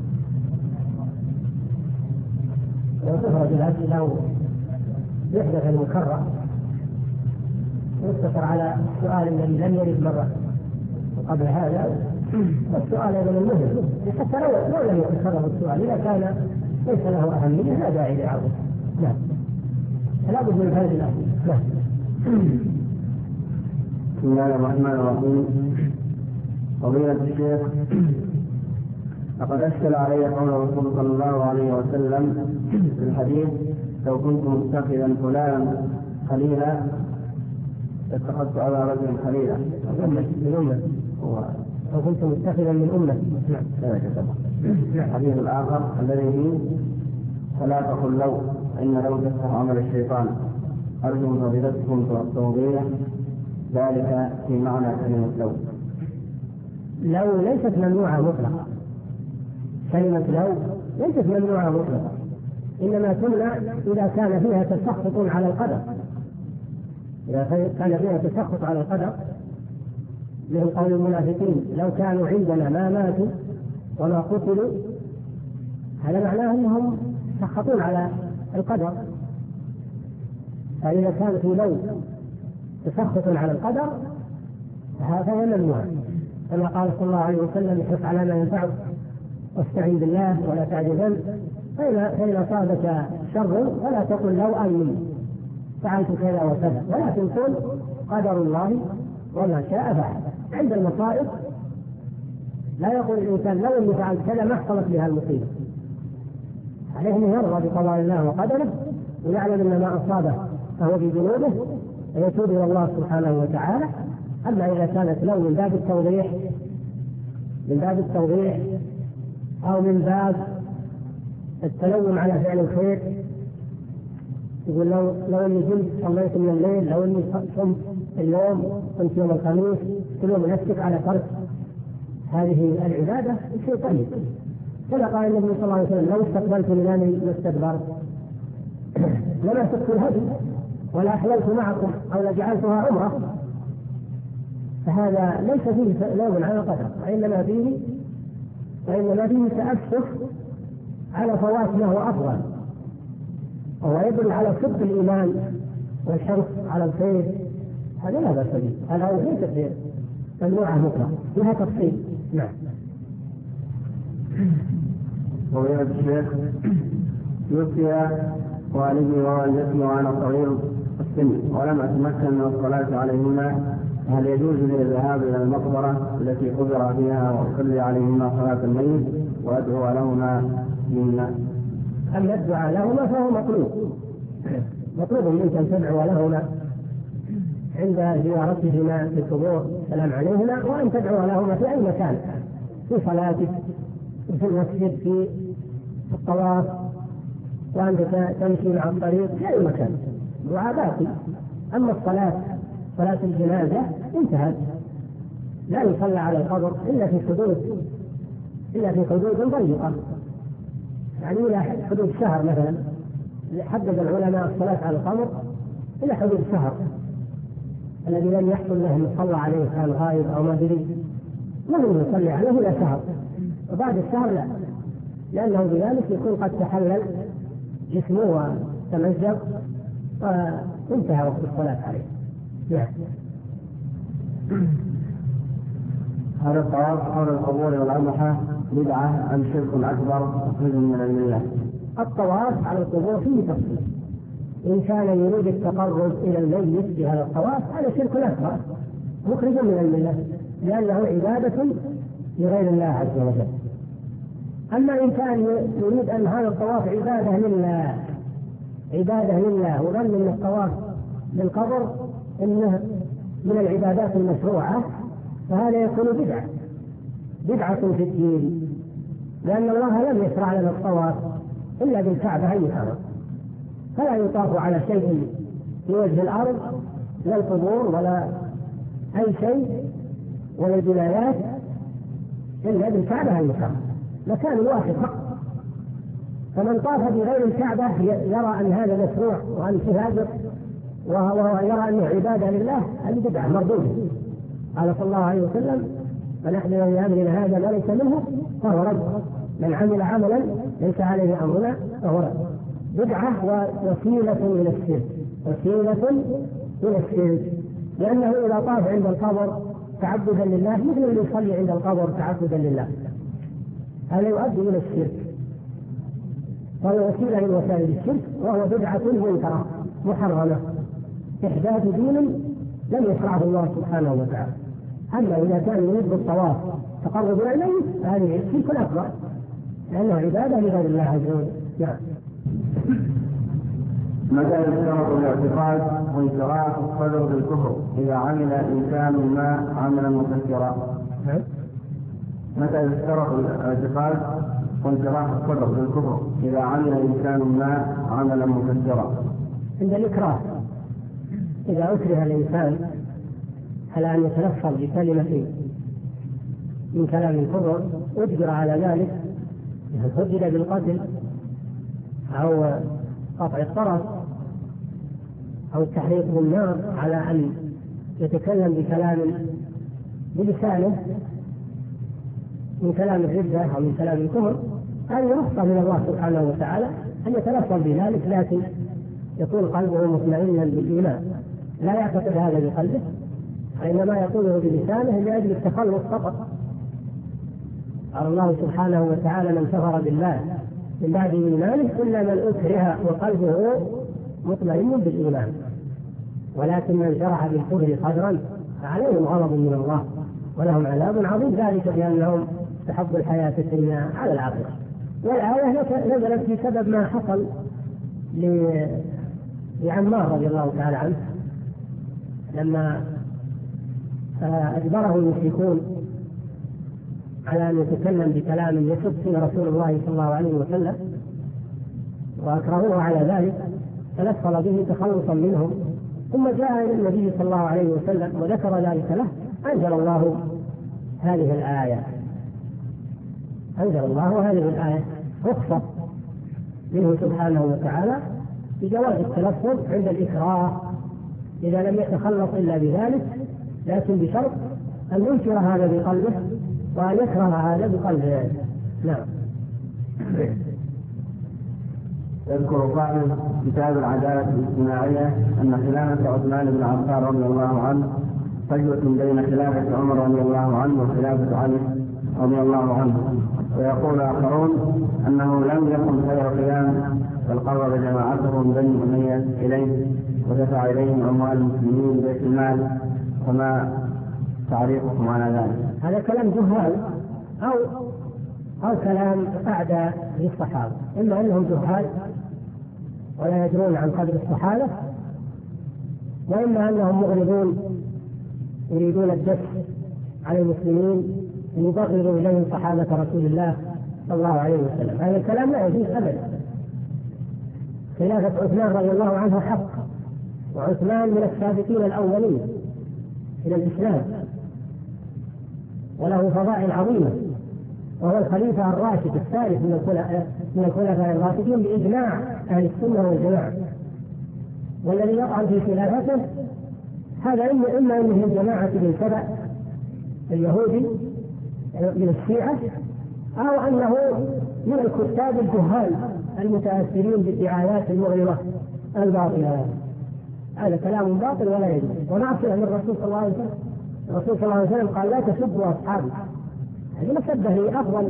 لو تخرج الأسئلة ويحدث المكرر ويقتصر على السؤال الذي لم يرد مرة قبل هذا، والسؤال أيضا المهم حتى لو لو لم يتكرر السؤال إذا كان ليس له أهمية لا داعي لعرضه. نعم، فلا بد من هذه الأسئلة. نعم. بسم الله الرحمن الرحيم. فضيلة الشيخ، فقد أشكل علي قول الرسول صلى الله عليه وسلم في الحديث: لو كنت متخذا فلانا خليلا اتخذت أبا بكر خليلا. من أمة لو كنت متخذا من أمة. نعم. الحديث الآخر الذي فيه: فلا تقل لو إن لو تفتح عمل الشيطان، أرجو فضيلتكم توضيح ذلك في معنى كلمة لو. لو ليست ممنوعة مطلقة، كلمة لو ليست ممنوعة مطلقة، إنما تمنع إذا كان فيها تسخط على القدر. إذا كان فيها تسخط على القدر مثل قول المنافقين: لو كانوا عندنا ما ماتوا وما قتلوا، هذا معناه أنهم يسخطون على القدر. فإذا كان في لو تسخط على القدر فهذا ممنوع، كما قال صلى الله عليه وسلم: احرص على ما ينفعك واستعن بالله ولا تعجزن، فإن أصابك شر فلا تقل لو أني فعلت كذا وكذا، ولكن قل قدر الله وما شاء فعل. عند المصائب لا يقول الإنسان لو أني فعلت كذا ما حصلت بها المصيبة، عليه أن يرضى بقضاء الله وقدره ويعلم أن ما أصابه فهو بذنوبه ويتوب إلى الله سبحانه وتعالى. أما إذا كانت لو من باب التوضيح من باب التوضيح أو من باب التلوم على فعل الخير، يقول لو لو اني كنت صليت من الليل، لو اني صمت اليوم، كنت يوم الخميس، كل يوم نفسك على ترك هذه العباده شيء طيب. كما قال النبي صلى الله عليه وسلم: لو استقبلت لناني ما استدبرت لما سقت الهدي ولا احللت معكم او لجعلتها عمره. فهذا ليس فيه لوم على القدر، وانما فيه وانما فيه تاسف على فوات ما هو افضل، وهو يدل على صدق الإيمان والحرص على الخير. هذا لا بأس به، هذا هو ليس خير ممنوعة مطلقة، فيها تفصيل. نعم. ويا الشيخ: توفي والدي ووالدتي وأنا صغير السن ولم أتمكن من الصلاة عليهما، هل يجوز لي الذهاب إلى المقبرة التي قبر فيها وأصلي عليهما صلاة الميت وأدعو لهما منا؟ أما الدعاء لهما فهو مطلوب، مطلوب منك أن تدعو لهما عند زيارتهما في القبور السلام عليهما، وأن تدعو لهما في أي مكان، في صلاتك، في المسجد، في الطواف، وأنت تمشي مع الطريق، في أي مكان دعاء باقي. أما الصلاة صلاة الجنازة انتهت، لا يصلى على القبر إلا في حدود إلا في حدود ضيقة، يعني إلى حدود شهر مثلا. حدد العلماء الصلاة على القبر إلى حدود شهر، الذي لم يحصل له صلى عليه كان غائب أو ما أدري لم يصلي عليه إلى شهر، وبعد الشهر لا، لأنه بذلك يكون قد تحلل جسمه وتمزق وانتهى وقت الصلاة عليه. نعم. هذا الطواف حول القبور والأضحى بدعة أم شرك أكبر مخرج من الملة؟ الطواف على القبور فيه تفصيل. إن كان يريد التقرب إلى الميت بهذا الطواف هذا شرك أكبر مخرج من الملة، لأنه عبادة لغير الله عز وجل. أما إن كان يريد أن هذا الطواف عبادة لله عبادة لله وظن أن الطواف للقبر إنه من العبادات المشروعة، فهذا يكون بدعة بدعة في الدين، لأن الله لم يشرع لنا الطواف إلا بالكعبة أي حرم، فلا يطاف على شيء في وجه الأرض لا القبور ولا أي شيء ولا البنايات إلا بالكعبة أي حرم، مكان واحد فقط. فمن طاف بغير الكعبة يرى أن هذا مشروع وأن هذا وهو يرى أنه عبادة لله، هذه بدعة مردودة. قال صلى الله عليه وسلم: من أحدث في أمرنا هذا ما ليس منه فهو رد، من عمل عملا ليس عليه أمرنا فهو رد. بدعة ووسيلة من الشرك وسيلة من الشرك، لأنه إذا طاف عند القبر تعبدا لله مثل اللي يصلي عند القبر تعبدا لله، هذا يؤدي إلى الشرك، فهو وسيلة من وسائل الشرك، وهو بدعة منكرة محرمة إحداث دين لم يشرعه الله سبحانه وتعالى. أما إذا كان يريد بالطواف تقرب إلى الميت فهذه شرك أكبر لأنه عبادة لغير الله عز وجل. نعم. متى يشترط الاعتقاد وانشراح الصدر بالكفر إذا عمل إنسان ما عملا مكفرا؟ متى يشترط الاعتقاد وانشراح الصدر بالكفر إذا عمل إنسان ما عملا مكفرا؟ عند الإكراه، إذا أكره الإنسان على أن يتلفظ بكلمة من كلام الكفر أجبر على ذلك، هدد بالقتل أو قطع الطرف أو التحريق بالنار على أن يتكلم بكلام بلسانه من كلام الردة أو من كلام الكفر، هذه رخصة من الله سبحانه وتعالى أن يتلفظ بذلك، لكن يكون قلبه مطمئنا بالإيمان، لا يعتقد هذا بقلبه، وإنما يقوله بلسانه لأجل التخلص فقط. قال الله سبحانه وتعالى: من كفر بالله من بعد إيمانه إلا من أكره وقلبه مطمئن بالإيمان، ولكن من شرح بالكفر صدرا فعليهم غضب من الله ولهم عذاب عظيم، ذلك بأنهم استحبوا الحياة الدنيا على الآخرة. والآية نزلت في سبب ما حصل لعمار رضي الله تعالى عنه لما أجبره المشركون على أن يتكلم بكلام يسب فيه رسول الله صلى الله عليه وسلم، وأكرهوه على ذلك تلفظ به تخلصا منهم، ثم جاء إلى النبي صلى الله عليه وسلم وذكر ذلك له، أنزل الله هذه الآية أنزل الله هذه الآية رخصة منه سبحانه وتعالى بجواز التلفظ عند الإكراه إذا لم يتخلص إلا بذلك، لكن بشرط أن ينكر هذا بقلبه وأن يكره هذا بقلبه. نعم. يذكر قائل كتاب العدالة الاجتماعية أن خلافة عثمان بن عفان رضي الله عنه فجوة بين خلافة عمر رضي الله عنه وخلافة علي رضي الله عنه، ويقول آخرون أنه لم يكن خير قيام بل قرب جماعتهم بني أمية إليه ودفع إليهم أموال المسلمين بيت المال، فما تعليقكم على ذلك؟ هذا كلام جهال أو أو كلام أعداء للصحابة، إما أنهم جهال ولا يدرون عن قدر الصحابة، وإما أنهم مغرضون يريدون الدفع على المسلمين ليبغضوا إليهم صحابة رسول الله صلى الله عليه وسلم. هذا الكلام لا يجوز أبدا. خلافة عثمان رضي الله عنه حق، وعثمان من السابقين الأولين إلى الإسلام وله فضائل عظيمة، وهو الخليفة الراشد الثالث من الخلفاء الراشدين بإجماع أهل السنة والجماعة، والذي يطعن في خلافته هذا إما أنه من جماعة بن سبأ اليهودي من الشيعة، أو أنه من الكتاب الجهال المتأثرين بالدعايات المغرضة الباطلة. هذا كلام باطل ولا يجوز، ونعصيه من الرسول صلى الله عليه وسلم. الرسول صلى الله عليه وسلم قال: لا تسبوا أصحابي. هذه مسبة لأفضل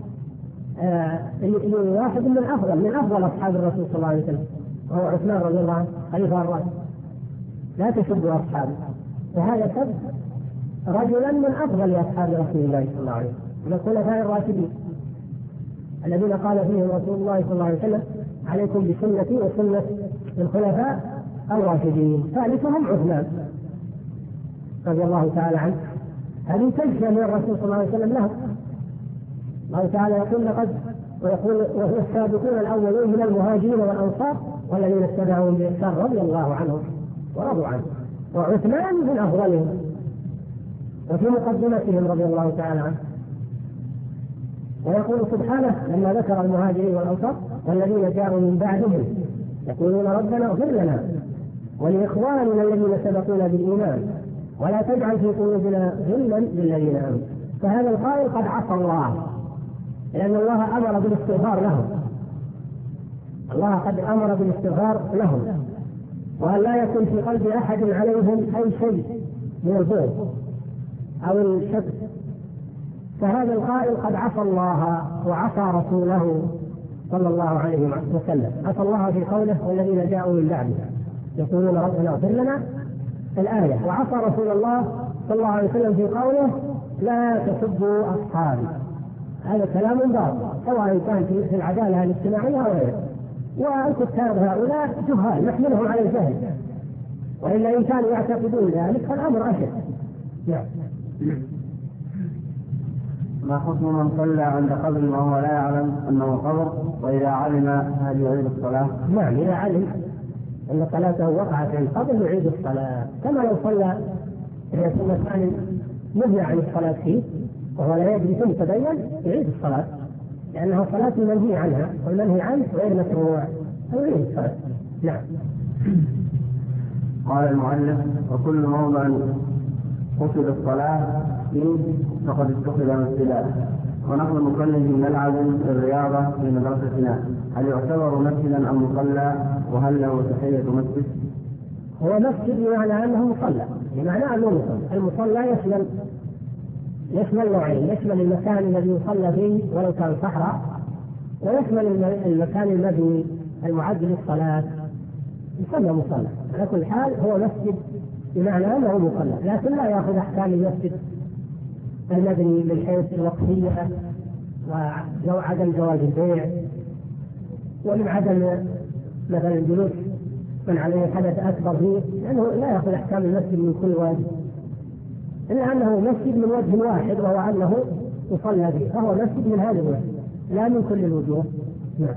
آه واحد من أفضل من أفضل أصحاب الرسول صلى الله عليه وسلم، وهو عثمان رضي الله عنه خليفة الراشد. لا تسبوا أصحابي، وهذا سب رجلا من أفضل أصحاب رسول الله صلى الله عليه وسلم من الخلفاء الراشدين الذين قال فيهم رسول الله صلى الله عليه وسلم: عليكم بسنتي وسنة الخلفاء الراشدين. ثالثهم عثمان رضي الله تعالى عنه. هذه تجزى من الرسول صلى الله عليه وسلم له. الله تعالى يقول: لقد ويقول والسابقون الأولون من المهاجرين والأنصار والذين اتبعوهم بإحسان رضي الله عنهم ورضوا عنه، وعثمان من أفضلهم وفي مقدمتهم رضي الله تعالى عنه. ويقول سبحانه لما ذكر المهاجرين والأنصار: والذين جاءوا من بعدهم يقولون ربنا اغفر لنا ولإخواننا الذين سبقونا بالإيمان ولا تجعل في قلوبنا غلا للذين آمنوا. فهذا القائل قد عصى الله، لأن الله أمر بالاستغفار لهم. الله قد أمر بالاستغفار لهم، وأن لا يكون في قلب أحد عليهم أي شيء من البغض أو الشك. فهذا القائل قد عصى الله وعصى رسوله صلى الله عليه وسلم. عصى الله في قوله: والذين جاءوا من بعده يقولون ربنا اغفر لنا الآية، وعصى رسول الله صلى الله عليه وسلم في قوله: لا تسبوا أصحابي. هذا كلام باطل، سواء كان في العدالة الاجتماعية أو غيره. والكتاب هؤلاء جهال نحملهم على الجهل، وإلا إن كانوا يعتقدون ذلك فالأمر أشد. نعم. ما حكم من صلى عند قبر وهو لا يعلم أنه قبر، وإذا علم هل يعيد الصلاة؟ نعم، إذا علم أن صلاته وقعت عند قبر يعيد الصلاة، كما لو صلى في مكان نهي عن الصلاة فيه وهو لا يدري ثم تبين يعيد الصلاة، لأنها صلاة منهي عنها، والمنهي عنه غير مشروع فيعيد الصلاة. نعم. قال المؤلف: وكل موضع قصد الصلاة فيه فقد اتخذ مسجدا، ونحن نكلم نلعب الرياضة في مدرستنا، هل يعتبر مسجدا أم مصلى؟ وهل له تحية مسجد؟ هو مسجد بمعنى أنه مصلى، بمعنى أنه مصلى. المصلى يشمل يشمل نوعين: يشمل المكان الذي يصلى فيه ولو كان صحراء، ويشمل المكان الذي المعد للصلاة يسمى مصلى. على كل حال هو مسجد بمعنى أنه مصلى، لكن لا يأخذ أحكام المسجد المبني من حيث الوقفية وعدم جواز البيع، ومن عدم مثلا الجلوس من عليه حدث أكبر فيه، لأنه لا يأخذ أحكام المسجد من كل وجه، إلا أنه مسجد من وجه واحد وهو أنه يصلى فيه، فهو مسجد من هذا الوجه لا من كل الوجوه. نعم.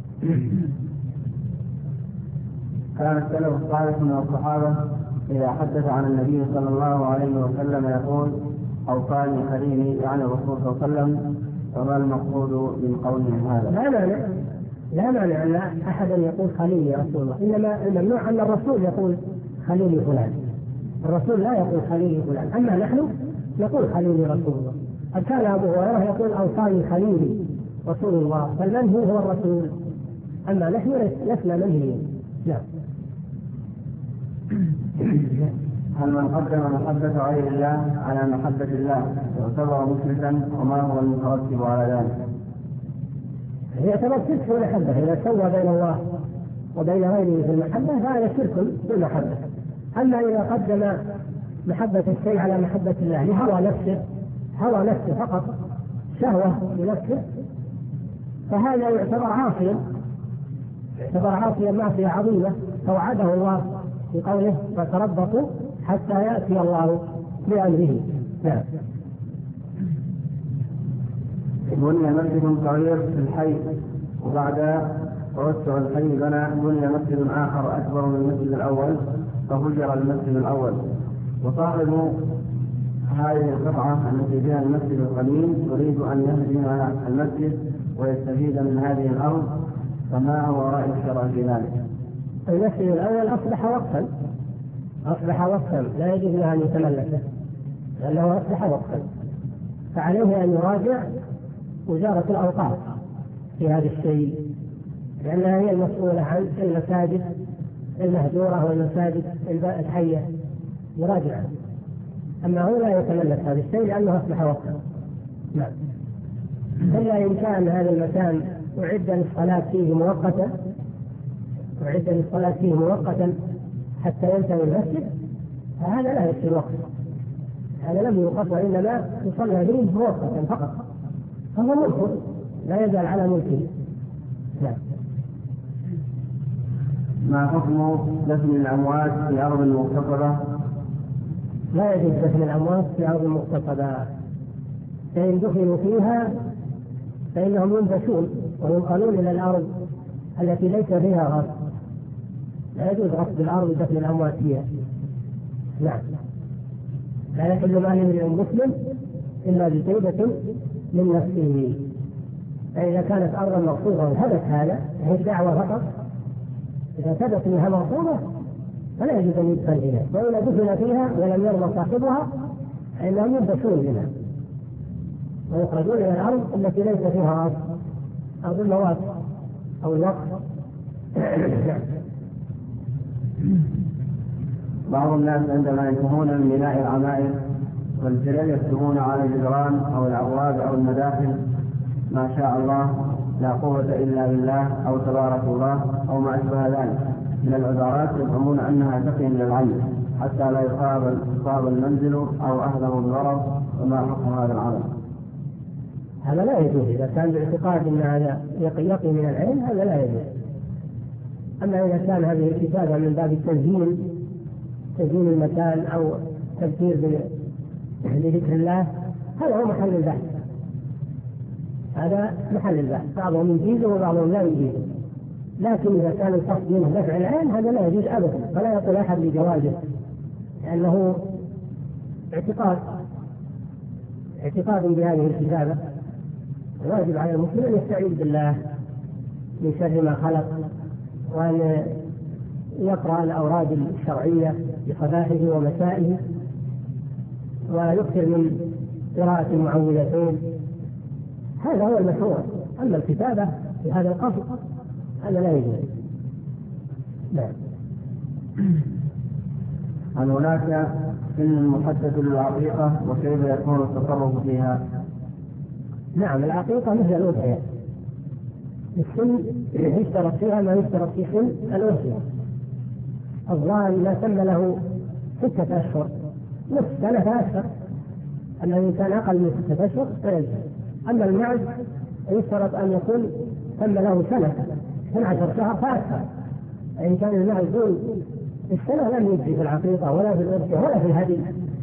كان السلف الصالح من الصحابة إذا حدث عن النبي صلى الله عليه وسلم يقول: أوصاني خليلي، يعني الرسول صلى الله عليه وسلم. فما المقصود من قوله هذا؟ لا مانع لا مانع أن أحدا يقول خليلي رسول الله، إنما الممنوع أن الرسول يقول خليلي فلان. الرسول لا يقول خليلي فلان، أما نحن نقول خليلي رسول الله. قد كان أبو هريرة يقول: أوصاني خليلي رسول الله، فالمنهي هو الرسول، أما نحن لسنا منهيين. نعم. هل من قدم محبة غير الله على محبة الله يعتبر مشركا، وما هو المترتب على ذلك؟ يعتبر شرك في المحبة، إذا سوى بين الله وبين غيره في المحبة فهذا شرك في المحبة. أما إذا قدم محبة الشيء على محبة الله لهوى نفسه، هوى نفسه فقط، شهوة لنفسه، فهذا يعتبر عاصيا، يعتبر عاصيا معصية عظيمة، فوعده الله في قوله: فتربصوا حتى يأتي الله بأمره. نعم. بني مسجد صغير في الحي، وبعد توسع الحي بنى بني مسجد آخر أكبر من المسجد الأول، فهجر المسجد الأول. وصاحب هذه القطعة التي فيها المسجد القديم يريد أن يهدم المسجد ويستفيد من هذه الأرض، فما هو رأي الشرع في ذلك؟ المسجد الأول أصبح وقفا، أصبح وقفا لا يجوز له أن يتملكه لأنه أصبح وقفا، فعليه أن يراجع وزارة الأوقاف في هذا الشيء، لأنها هي المسؤولة عن المساجد المهجورة والمساجد الحية، يراجع. أما هو لا يتملك هذا الشيء لأنه أصبح وقفا. نعم. إلا إن كان هذا المكان أعد للصلاة فيه مؤقتا، أعد للصلاة فيه مؤقتا حتى ينتهي المسجد، فهذا لا يصير وقفا، هذا لم يوقف، وإنما يصلى به مؤقتا فقط، فهو ملك لا يزال على ملكه. نعم. ما حكم دفن الأموات في أرض مغتصبة؟ لا يجوز دفن الأموات في أرض مغتصبة، فإن دفنوا فيها فإنهم ينبشون وينقلون إلى الأرض التي ليس فيها غصب، لا يجوز غصب الأرض دفن الأموات فيها. نعم. لا يحل مال امرئ مسلم إلا بطيبة من نفسه، فإذا كانت أرضا مغصوبة وثبت هذا، هي الدعوة فقط، إذا ثبت منها مغصوبة فلا يجوز أن يدفن فيها، وإذا دفن فيها ولم يرضى صاحبها فإنهم ينبشون منها ويخرجون إلى الأرض التي ليس فيها غصب، أرض الموات أو الوقف. بعض الناس عندما ينتهون من بناء العمائر والجلال يكتبون على الجدران أو الأبواب أو المداخل: ما شاء الله، لا قوة إلا بالله، أو تبارك الله، أو ما أشبه ذلك من العبارات، يزعمون أنها تقي من العين حتى لا يصاب يصاب المنزل أو أهله بضرر، وما حكم هذا العمل؟ هذا لا يجوز. إذا كان باعتقاد أن هذا يقي من العين هذا لا يجوز. أما إذا كان هذه الكتابة من باب التزيين، تزيين المكان أو تذكير بذكر الله، هذا هو محل البحث، هذا محل البحث، بعضهم يجيزه وبعضهم لا يجيزه. لكن إذا كان القصد منه دفع العين هذا لا يجوز أبدا، فلا يقول أحد بجوازه، لأنه اعتقاد اعتقاد بهذه الكتابة. واجب على المسلم أن يستعيذ بالله من شر ما خلق، وأن يقرأ الأوراد الشرعية بصباحه ومسائه، ويكثر من قراءة المعوذتين، هذا هو المشروع. أما الكتابة بهذا القصد هذا لا يجوز. نعم. هل هناك سن محدد للعقيقة وكيف يكون التصرف فيها؟ نعم، العقيقة مثل الأضحية، السن يشترط فيها ما يشترط في سن الأضحية. الظاهر ما تم له ستة أشهر، نصف سنة فأكثر، أما إن كان أقل من ستة أشهر فيجب. أما المعز يشترط أن يكون تم له سنة اثنا عشر شهر فأكثر. إن كان المعز دون السنة لم يجزي في العقيقة ولا في الأضحية ولا في الهدي.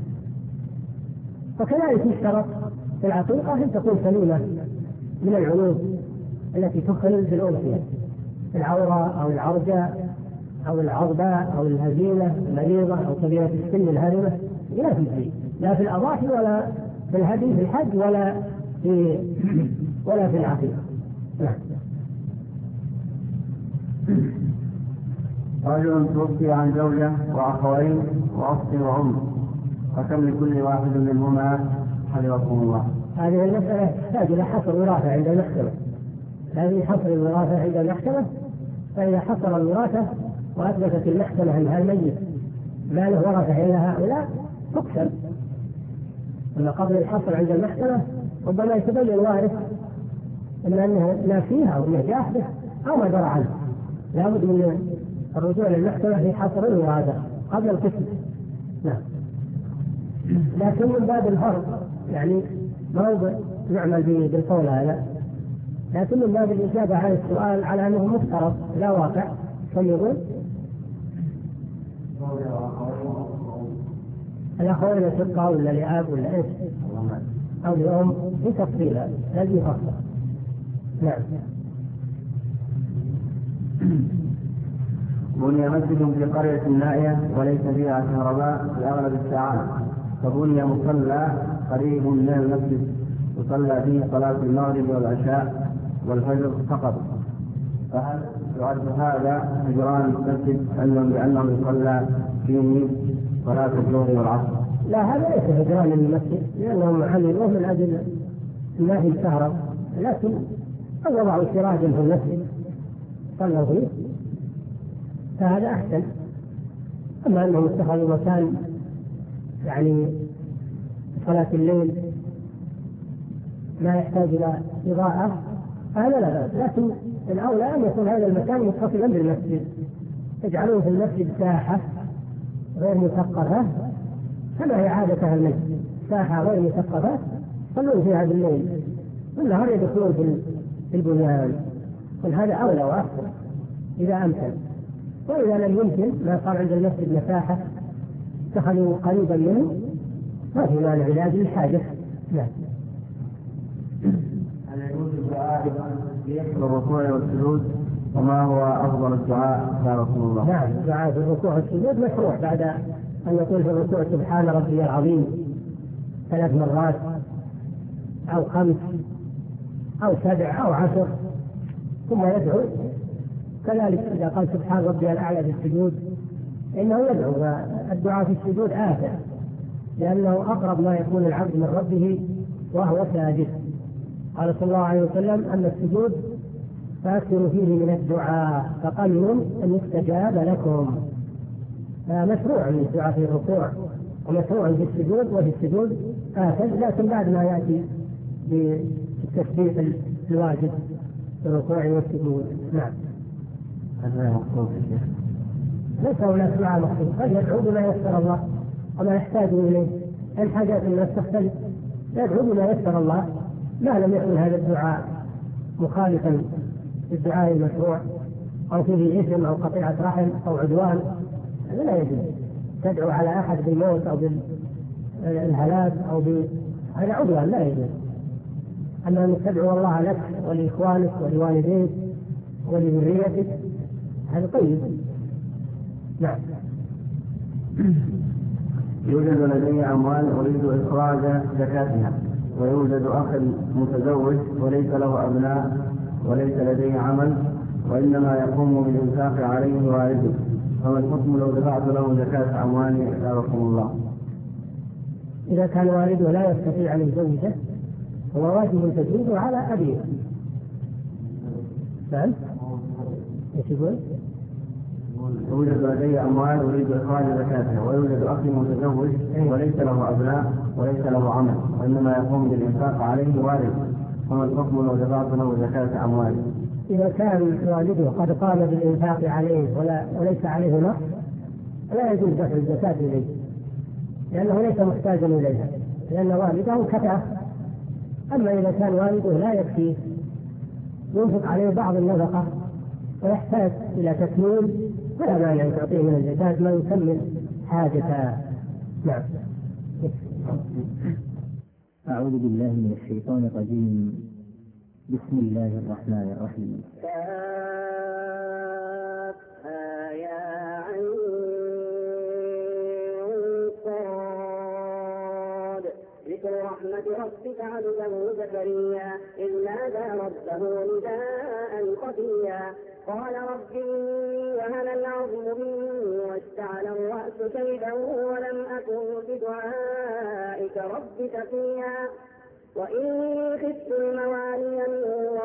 فكذلك يشترط في العقيقة أن تكون سليمة من العيوب التي تخلل في الأضحية، العورة أو العرجاء أو العظباء أو الهزيمة المريضة أو كبيرة السن الهرمة، لا تجزي لا في الأضاحي ولا في الهدي في الحج ولا في ولا في العقيقة. رجل توفي عن زوجة وأخوين وأخت وأم، فكم لكل واحد منهما حفظكم الله؟ هذه المسألة تحتاج إلى حصر وراثة عند المحكمة. هذه حصر الوراثة عند المحكمة، فإذا حصر الوراثة وأثبتت المحكمة أن الميت ما له ورثة إلا هؤلاء تقسم. أما قبل الحصر عند المحكمة ربما يتبين الوارث إما أنه لا فيها أو أنه جاحده أو ما درى عنه، لابد من الرجوع للمحكمة في حصر الوراثة قبل القسم. نعم. لكن من باب الفرض يعني ما هو نعمل بالقول هذا، لكن من باب الإجابة على السؤال على أنه مفترض لا واقع. كم يقول؟ الأخوين الشقة ولا لأب ولا إيش أو لأم في تفصيل لازم يفصل. نعم. بني مسجد في قرية نائية وليس فيها كهرباء في أغلب الساعات، فبني مصلى قريب من المسجد يصلى فيه صلاة المغرب والعشاء والفجر فقط، فهل يعد هذا هجران المسجد علما بأنه يصلى فيه صلاة الظهر والعصر؟ لا، هذا ليس هجران للمسجد، لأنهم علموه من أجل ما في الكهرباء، لكن وضعوا سراجا في المسجد صلوا فيه فهذا أحسن. أما أنهم اتخذوا مكان يعني صلاة الليل ما يحتاج إلى إضاءة هذا لا بأس، لكن الأولى أن يكون هذا المكان متصلا بالمسجد، يجعلون في المسجد ساحة غير مثقفة كما هي عادة أهل المسجد، ساحة غير مثقفة يصلون فيها بالليل والنهار يدخلون في البنيان، وهذا أولى وأحسن إذا أمكن. وإذا لم يمكن ما صار عند المسجد مساحة اتخذوا قريبا منه ما في مانع لأجل الحاجة. نعم. هل يجوز الدعاء في الركوع والسجود؟ وما هو أفضل الدعاء يا رسول الله؟ نعم، الدعاء في الركوع والسجود مشروع بعد أن يقول في الركوع سبحان ربي العظيم ثلاث مرات أو خمس أو سبع أو عشر، ثم يدعو كذلك إذا قال سبحان ربي الأعلى في السجود إنه يدعو. الدعاء في السجود آثر لأنه أقرب ما يكون العبد من ربه وهو ساجد. قال صلى الله عليه وسلم أن السجود فأكثروا فيه من الدعاء فقليل أن يستجاب لكم. فمشروع من الدعاء في الركوع ومشروع في السجود، وفي السجود آثر لكن بعد ما يأتي بالتسبيح الواجب في الركوع والسجود. نعم. هذا مخصوص يا شيخ؟ ليس هناك دعاء مخصوص، قد يدعو بما يسر الله وما يحتاج إليه. الحاجات الناس تختلف، يدعو بما يسر الله ما لم يكن هذا الدعاء مخالفا للدعاء المشروع أو فيه إثم أو قطيعة رحم أو عدوان، هذا لا يجوز. تدعو على أحد بالموت أو بالهلاك أو ب هذا عدوان لا يجوز. أما أن تدعو الله لك ولإخوانك ولوالديك ولذريتك هذا طيب. نعم. يوجد لدي أموال أريد إخراج زكاتها، ويوجد أخ متزوج وليس له أبناء وليس لديه عمل وإنما يقوم بالإنفاق عليه والده، فما الحكم لو دفعت له زكاة أموالي أثابكم الله؟ إذا كان والده لا يستطيع أن يزوجه هو واجب تزويجه على أبيه. نعم. ايش يقول؟ يوجد لدي أموال أريد إخراج زكاتها، ويوجد أخ متزوج وليس له أبناء وليس له عمل وإنما يقوم بالإنفاق عليه والده، فما الحكم لو دفعت له زكاة أمواله؟ إذا كان والده قد قام بالإنفاق عليه ولا وليس عليه نقص لا يجوز دفع الزكاة إليه، لأنه ليس محتاجا إليها، لأن والده كفاه. أما إذا كان والده لا يكفيه ينفق عليه بعض النفقة ويحتاج إلى تكميل فلا مانع أن تعطيه من الزكاة ما يكمل حاجته. نعم. أعوذ بالله من الشيطان الرجيم. بسم الله الرحمن الرحيم. ذكر رحمة ربك عبده زكريا إذ نادى ربه نداء خفيا قال رب إني وهن العظم مني واشتعل الرأس شيبا ولم أكن بدعائك رب تقيا وإني خفت الموالي من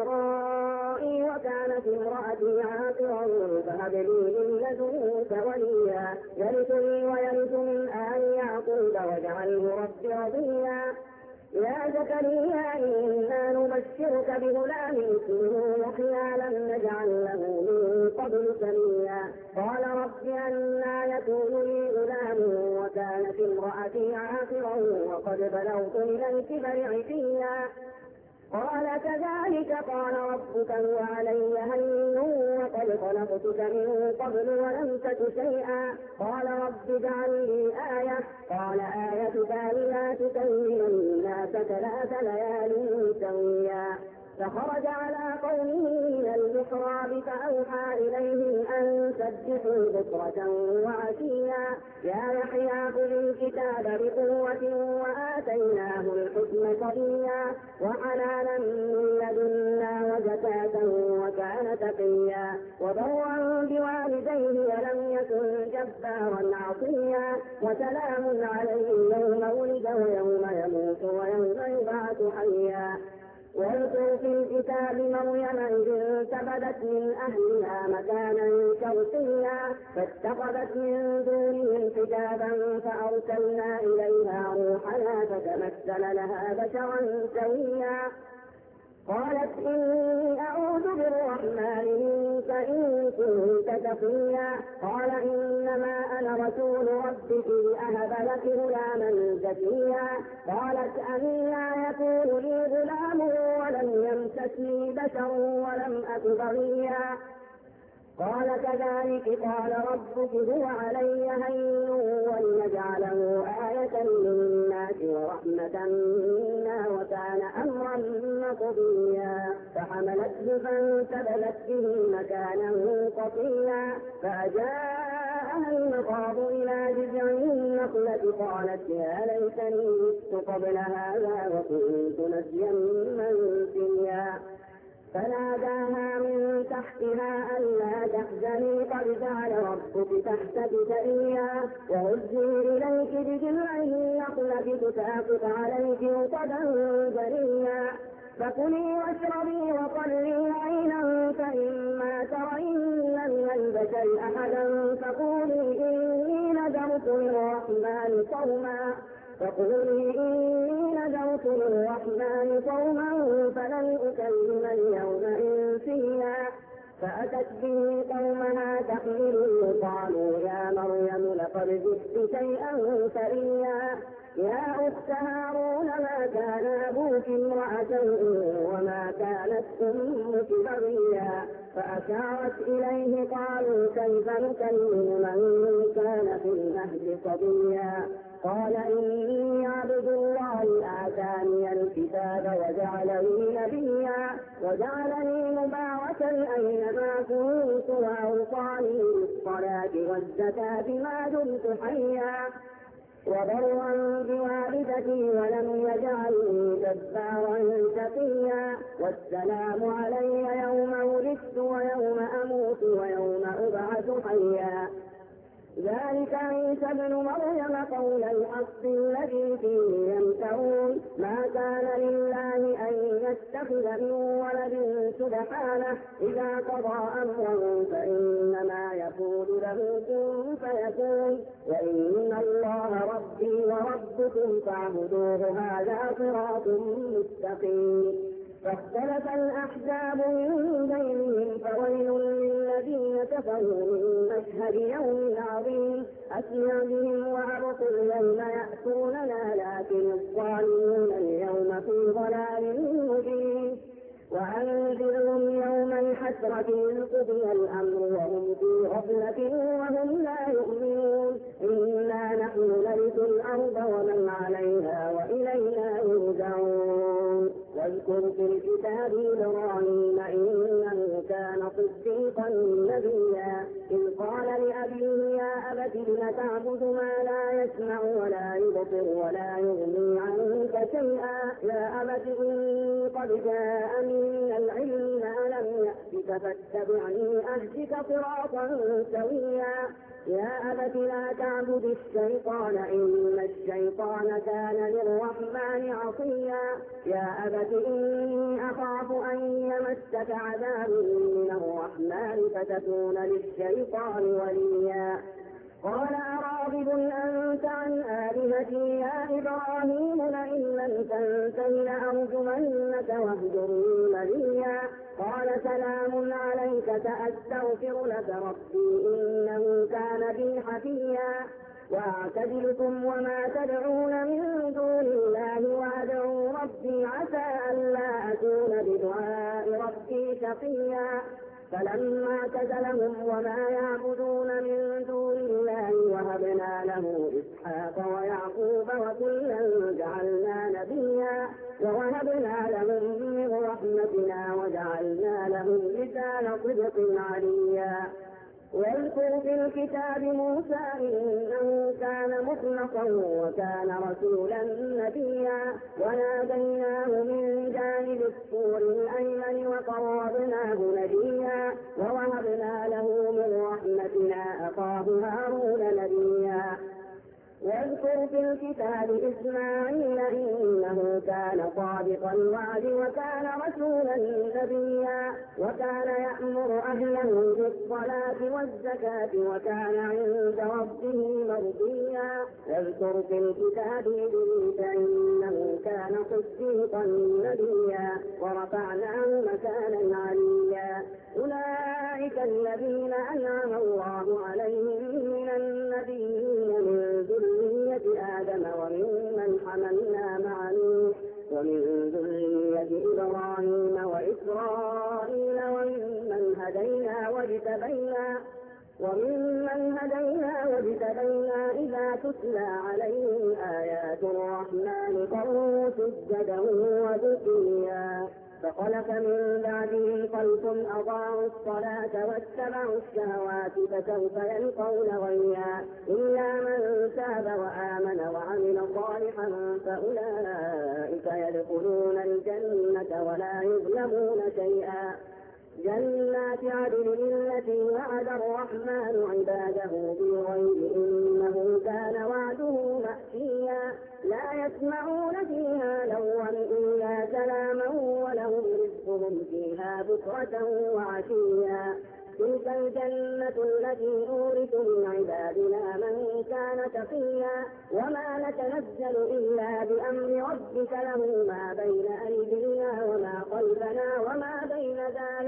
ورائي وكانت امرأتي عاقرا فهب لي من لدنك وليا يرثني ويرث من آل يعقوب واجعله رب رضيا يا زكريا إنا نبشرك بغلام اسمه يحيى لم نجعل له من قبل سميا قال رب أنى يكون لي غلام وكانت امرأتي عاقرا وقد بلغت من الكبر عتيا قال كذلك قال ربك هو علي هين وقد خلقتك من قبل ولم تك شيئا قال رب اجعل لي آية قال آيتك ألا تكلم الناس ثلاث ليال سويا فخرج على قومه من المحراب فأوحى إليهم أن سبحوا بكرة وعشيا يا يحيى خذ الكتاب بقوة وآتيناه الحكم صبيا وحنانا من لدنا وزكاة وكان تقيا وبرا بوالديه ولم يكن جبارا عصيا وسلام عليه يوم ولد ويوم يموت ويوم يبعث حيا واذكر في الكتاب مريم إذ انتبذت من أهلها مكانا شرقيا فاتخذت من دونهم حجابا فأرسلنا إليها روحنا فتمثل لها بشرا سويا قالت إني أعوذ بالرحمن منك إن كنت تقيا قال إنما أنا رسول ربك لأهب لك غلاما زكيا قالت أنى يكون لي غلام ولم يمسسني بشر ولم أك بغيا قال كذلك قال ربك هو علي هين ولنجعله آية للناس ورحمة منا وكان أمرا مقضيا فحملته فانتبذت به مكانا قصيا فأجاءها المخاض إلى جذع النخلة قالت يا ليتني مت قبل هذا وكنت نسيا منسيا فناداها من تحتها ألا تحزني قد جعل ربك تحتك سريا وهزي إليك بجذع النخلة تساقط عليك رطبا جنيا فكلي واشربي وقري عينا فإما ترين من البشر أحدا فقولي إني نذرت للرحمن صوما فقولي إني نذرت للرحمن صوما فلن أكلم اليوم إنسيا فأتت به قومها تحمله قالوا يا مريم لقد جئت شيئا فريا يا أخت هارون ما كان أبوك لك امرأة وما كانت أمك بغيا فأشارت إليه قالوا كيف نكلم من كان في المهد صبيا قال إني عبد الله آتاني الكتاب وجعلني نبيا وجعلني مباركا أينما كنت وأوصاني بالصلاة والزكاة ما دمت حيا وبرا بوالدتي ولم يجعلني جبارا شقيا والسلام علي يوم ولدت ويوم أموت ويوم أبعث حيا ذلك عيسى ابن مريم قول الحق الذي فيه يمترون ما كان لله أن يتخذ من ولد سبحانه إذا قضى أمرا فإنما يقول له كن فيكون وإن الله ربي وربكم فاعبدوه هذا صراط مستقيم فاختلف الأحزاب من بينهم فويل للذين كفروا من مشهد يوم عظيم أسمع بهم وأبصر يوم يأتوننا لكن الظالمون اليوم في ضلال مبين وأنذرهم يوم الحسرة إذ قضي الأمر وهم في غفلة وهم لا يؤمنون إنا نحن نرث الأرض ومن عليها وإلينا يرجعون واذكر في الكتاب إبراهيم إنه كان صديقا نبيا إذ قال لأبيه يا أبت لم تعبد ما لا يسمع ولا يبصر ولا يغني عنك شيئا يا أبت إني قد جاءني من العلم ما لم يأتك فاتبعني أهدك صراطا سويا يا أبت لا تعبد الشيطان إن الشيطان كان للرحمن عصيا يا أبت إني أخاف أن يمسك عذاب من الرحمن فتكون للشيطان وليا قال أراغب أنت عن آلهتي يا إبراهيم لئن لم تنته لأرجمنك واهجرني مليا قال سلام عليك سأستغفر لك ربي إنه كان بي حفيا وأعتزلكم وما تدعون من دون الله وأدعو ربي عسى ألا أكون بدعاء ربي شقيا فلما اعتزلهم وما يعبدون من دون الله وهبنا له إسحاق ويعقوب وكلا جعلنا نبيا ووهبنا لهم من رحمتنا وجعلنا لهم لسان صدق عليا واذكر في الكتاب موسى إنه كان مخلصا وكان رسولا نبيا وناديناه من جانب الطور الأيمن وقربناه نبيا ووهبنا له من رحمتنا أخاه هارون نبيا واذكر في الكتاب إسماعيل إنه كان صادق الوعد وكان رسولا نبيا وكان يأمر أهله بالصلاة والزكاة وكان عند ربه مرضيا واذكر في الكتاب إدريس إنه كان صديقا نبيا ورفعناه مكانا عليا أولئك الذين أنعم الله عليهم من النبيين من ذرية آدم وممن حملنا مع نوح ومن ذرية إبراهيم وإسرائيل وممن هدينا واجتبينا وممن هدينا واجتبينا إذا تتلى عليهم آيات الرحمن قروا سجدا وبكيا فخلف من بعدهم خلف أضاعوا الصلاة واتبعوا الشهوات فسوف يلقون غيا إلا من تاب وآمن وعمل صالحا فأولئك يدخلون الجنة ولا يظلمون شيئا جنات عدن التي وعد الرحمن عباده بالغيب إنه كان وعده مأتيا لا يسمعون فيها لغوا إلا سلاما ولهم رزقهم فيها بكرة وعشيا تلك الجنة التي نورث من عبادنا من كان تقيا وما نتنزل إلا بأمر ربك له ما بين أيدينا وما خلفنا وما بين ذلك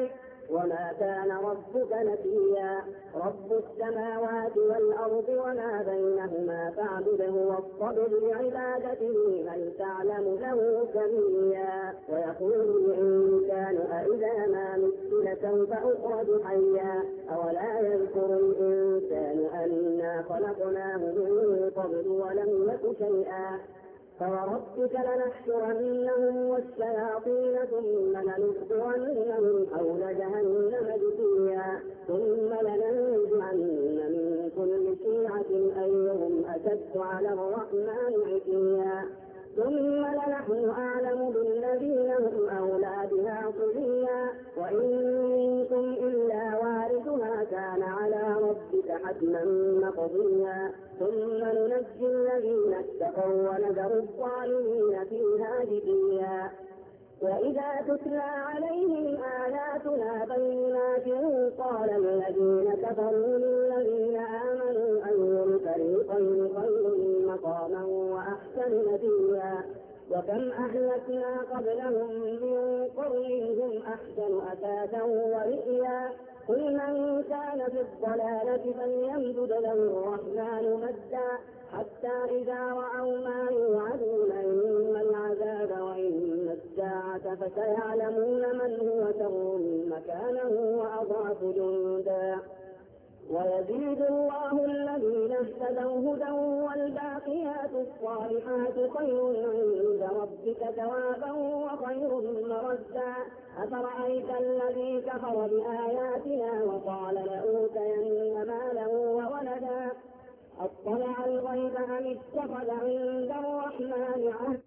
وما كان ربك نسيا رب السماوات والأرض وما بينهما فاعبده واصطبر لعبادته هل تعلم له سميا ويقول الإنسان أإذا ما مت لسوف أخرج حيا أولا يذكر الإنسان أنا خلقناه من قبل ولم يك شيئا فوربك لنحشرنهم والشياطين ثم لنحضرنهم حول جهنم جثيا ثم لننزعن من كل شيعة أيهم أشد على الرحمن عتيا ثم لنحن أعلم بالذين هم أولى بها صليا وإن منكم إلا واردها كان على ربك حتما مقضيا ثم ننجي الذين اتقوا ونذر الظالمين فيها جثيا وإذا تتلى عليهم آياتنا بينات قال الذين كفروا للذين آمنوا أي الفريقين خير مقاما وأحسن نبيا وكم أهلكنا قبلهم من قرن هم أحسن أثاثا ورئيا قل من كان في الضلالة فليمدد له الرحمن مدا حتى إذا رأوا ما يوعدون إما العذاب وإما الساعة فسيعلمون من هو شر مكانه وأضعف جندا ويزيد الله الذين اهتدوا هدى والباقيات الصالحات خير عند ربك ثوابا وخير مردا أفرأيت الذي كفر بآياتنا وقال لأوتين مالا وولدا أطلع الغيب أم اتخذ عند الرحمن عهدا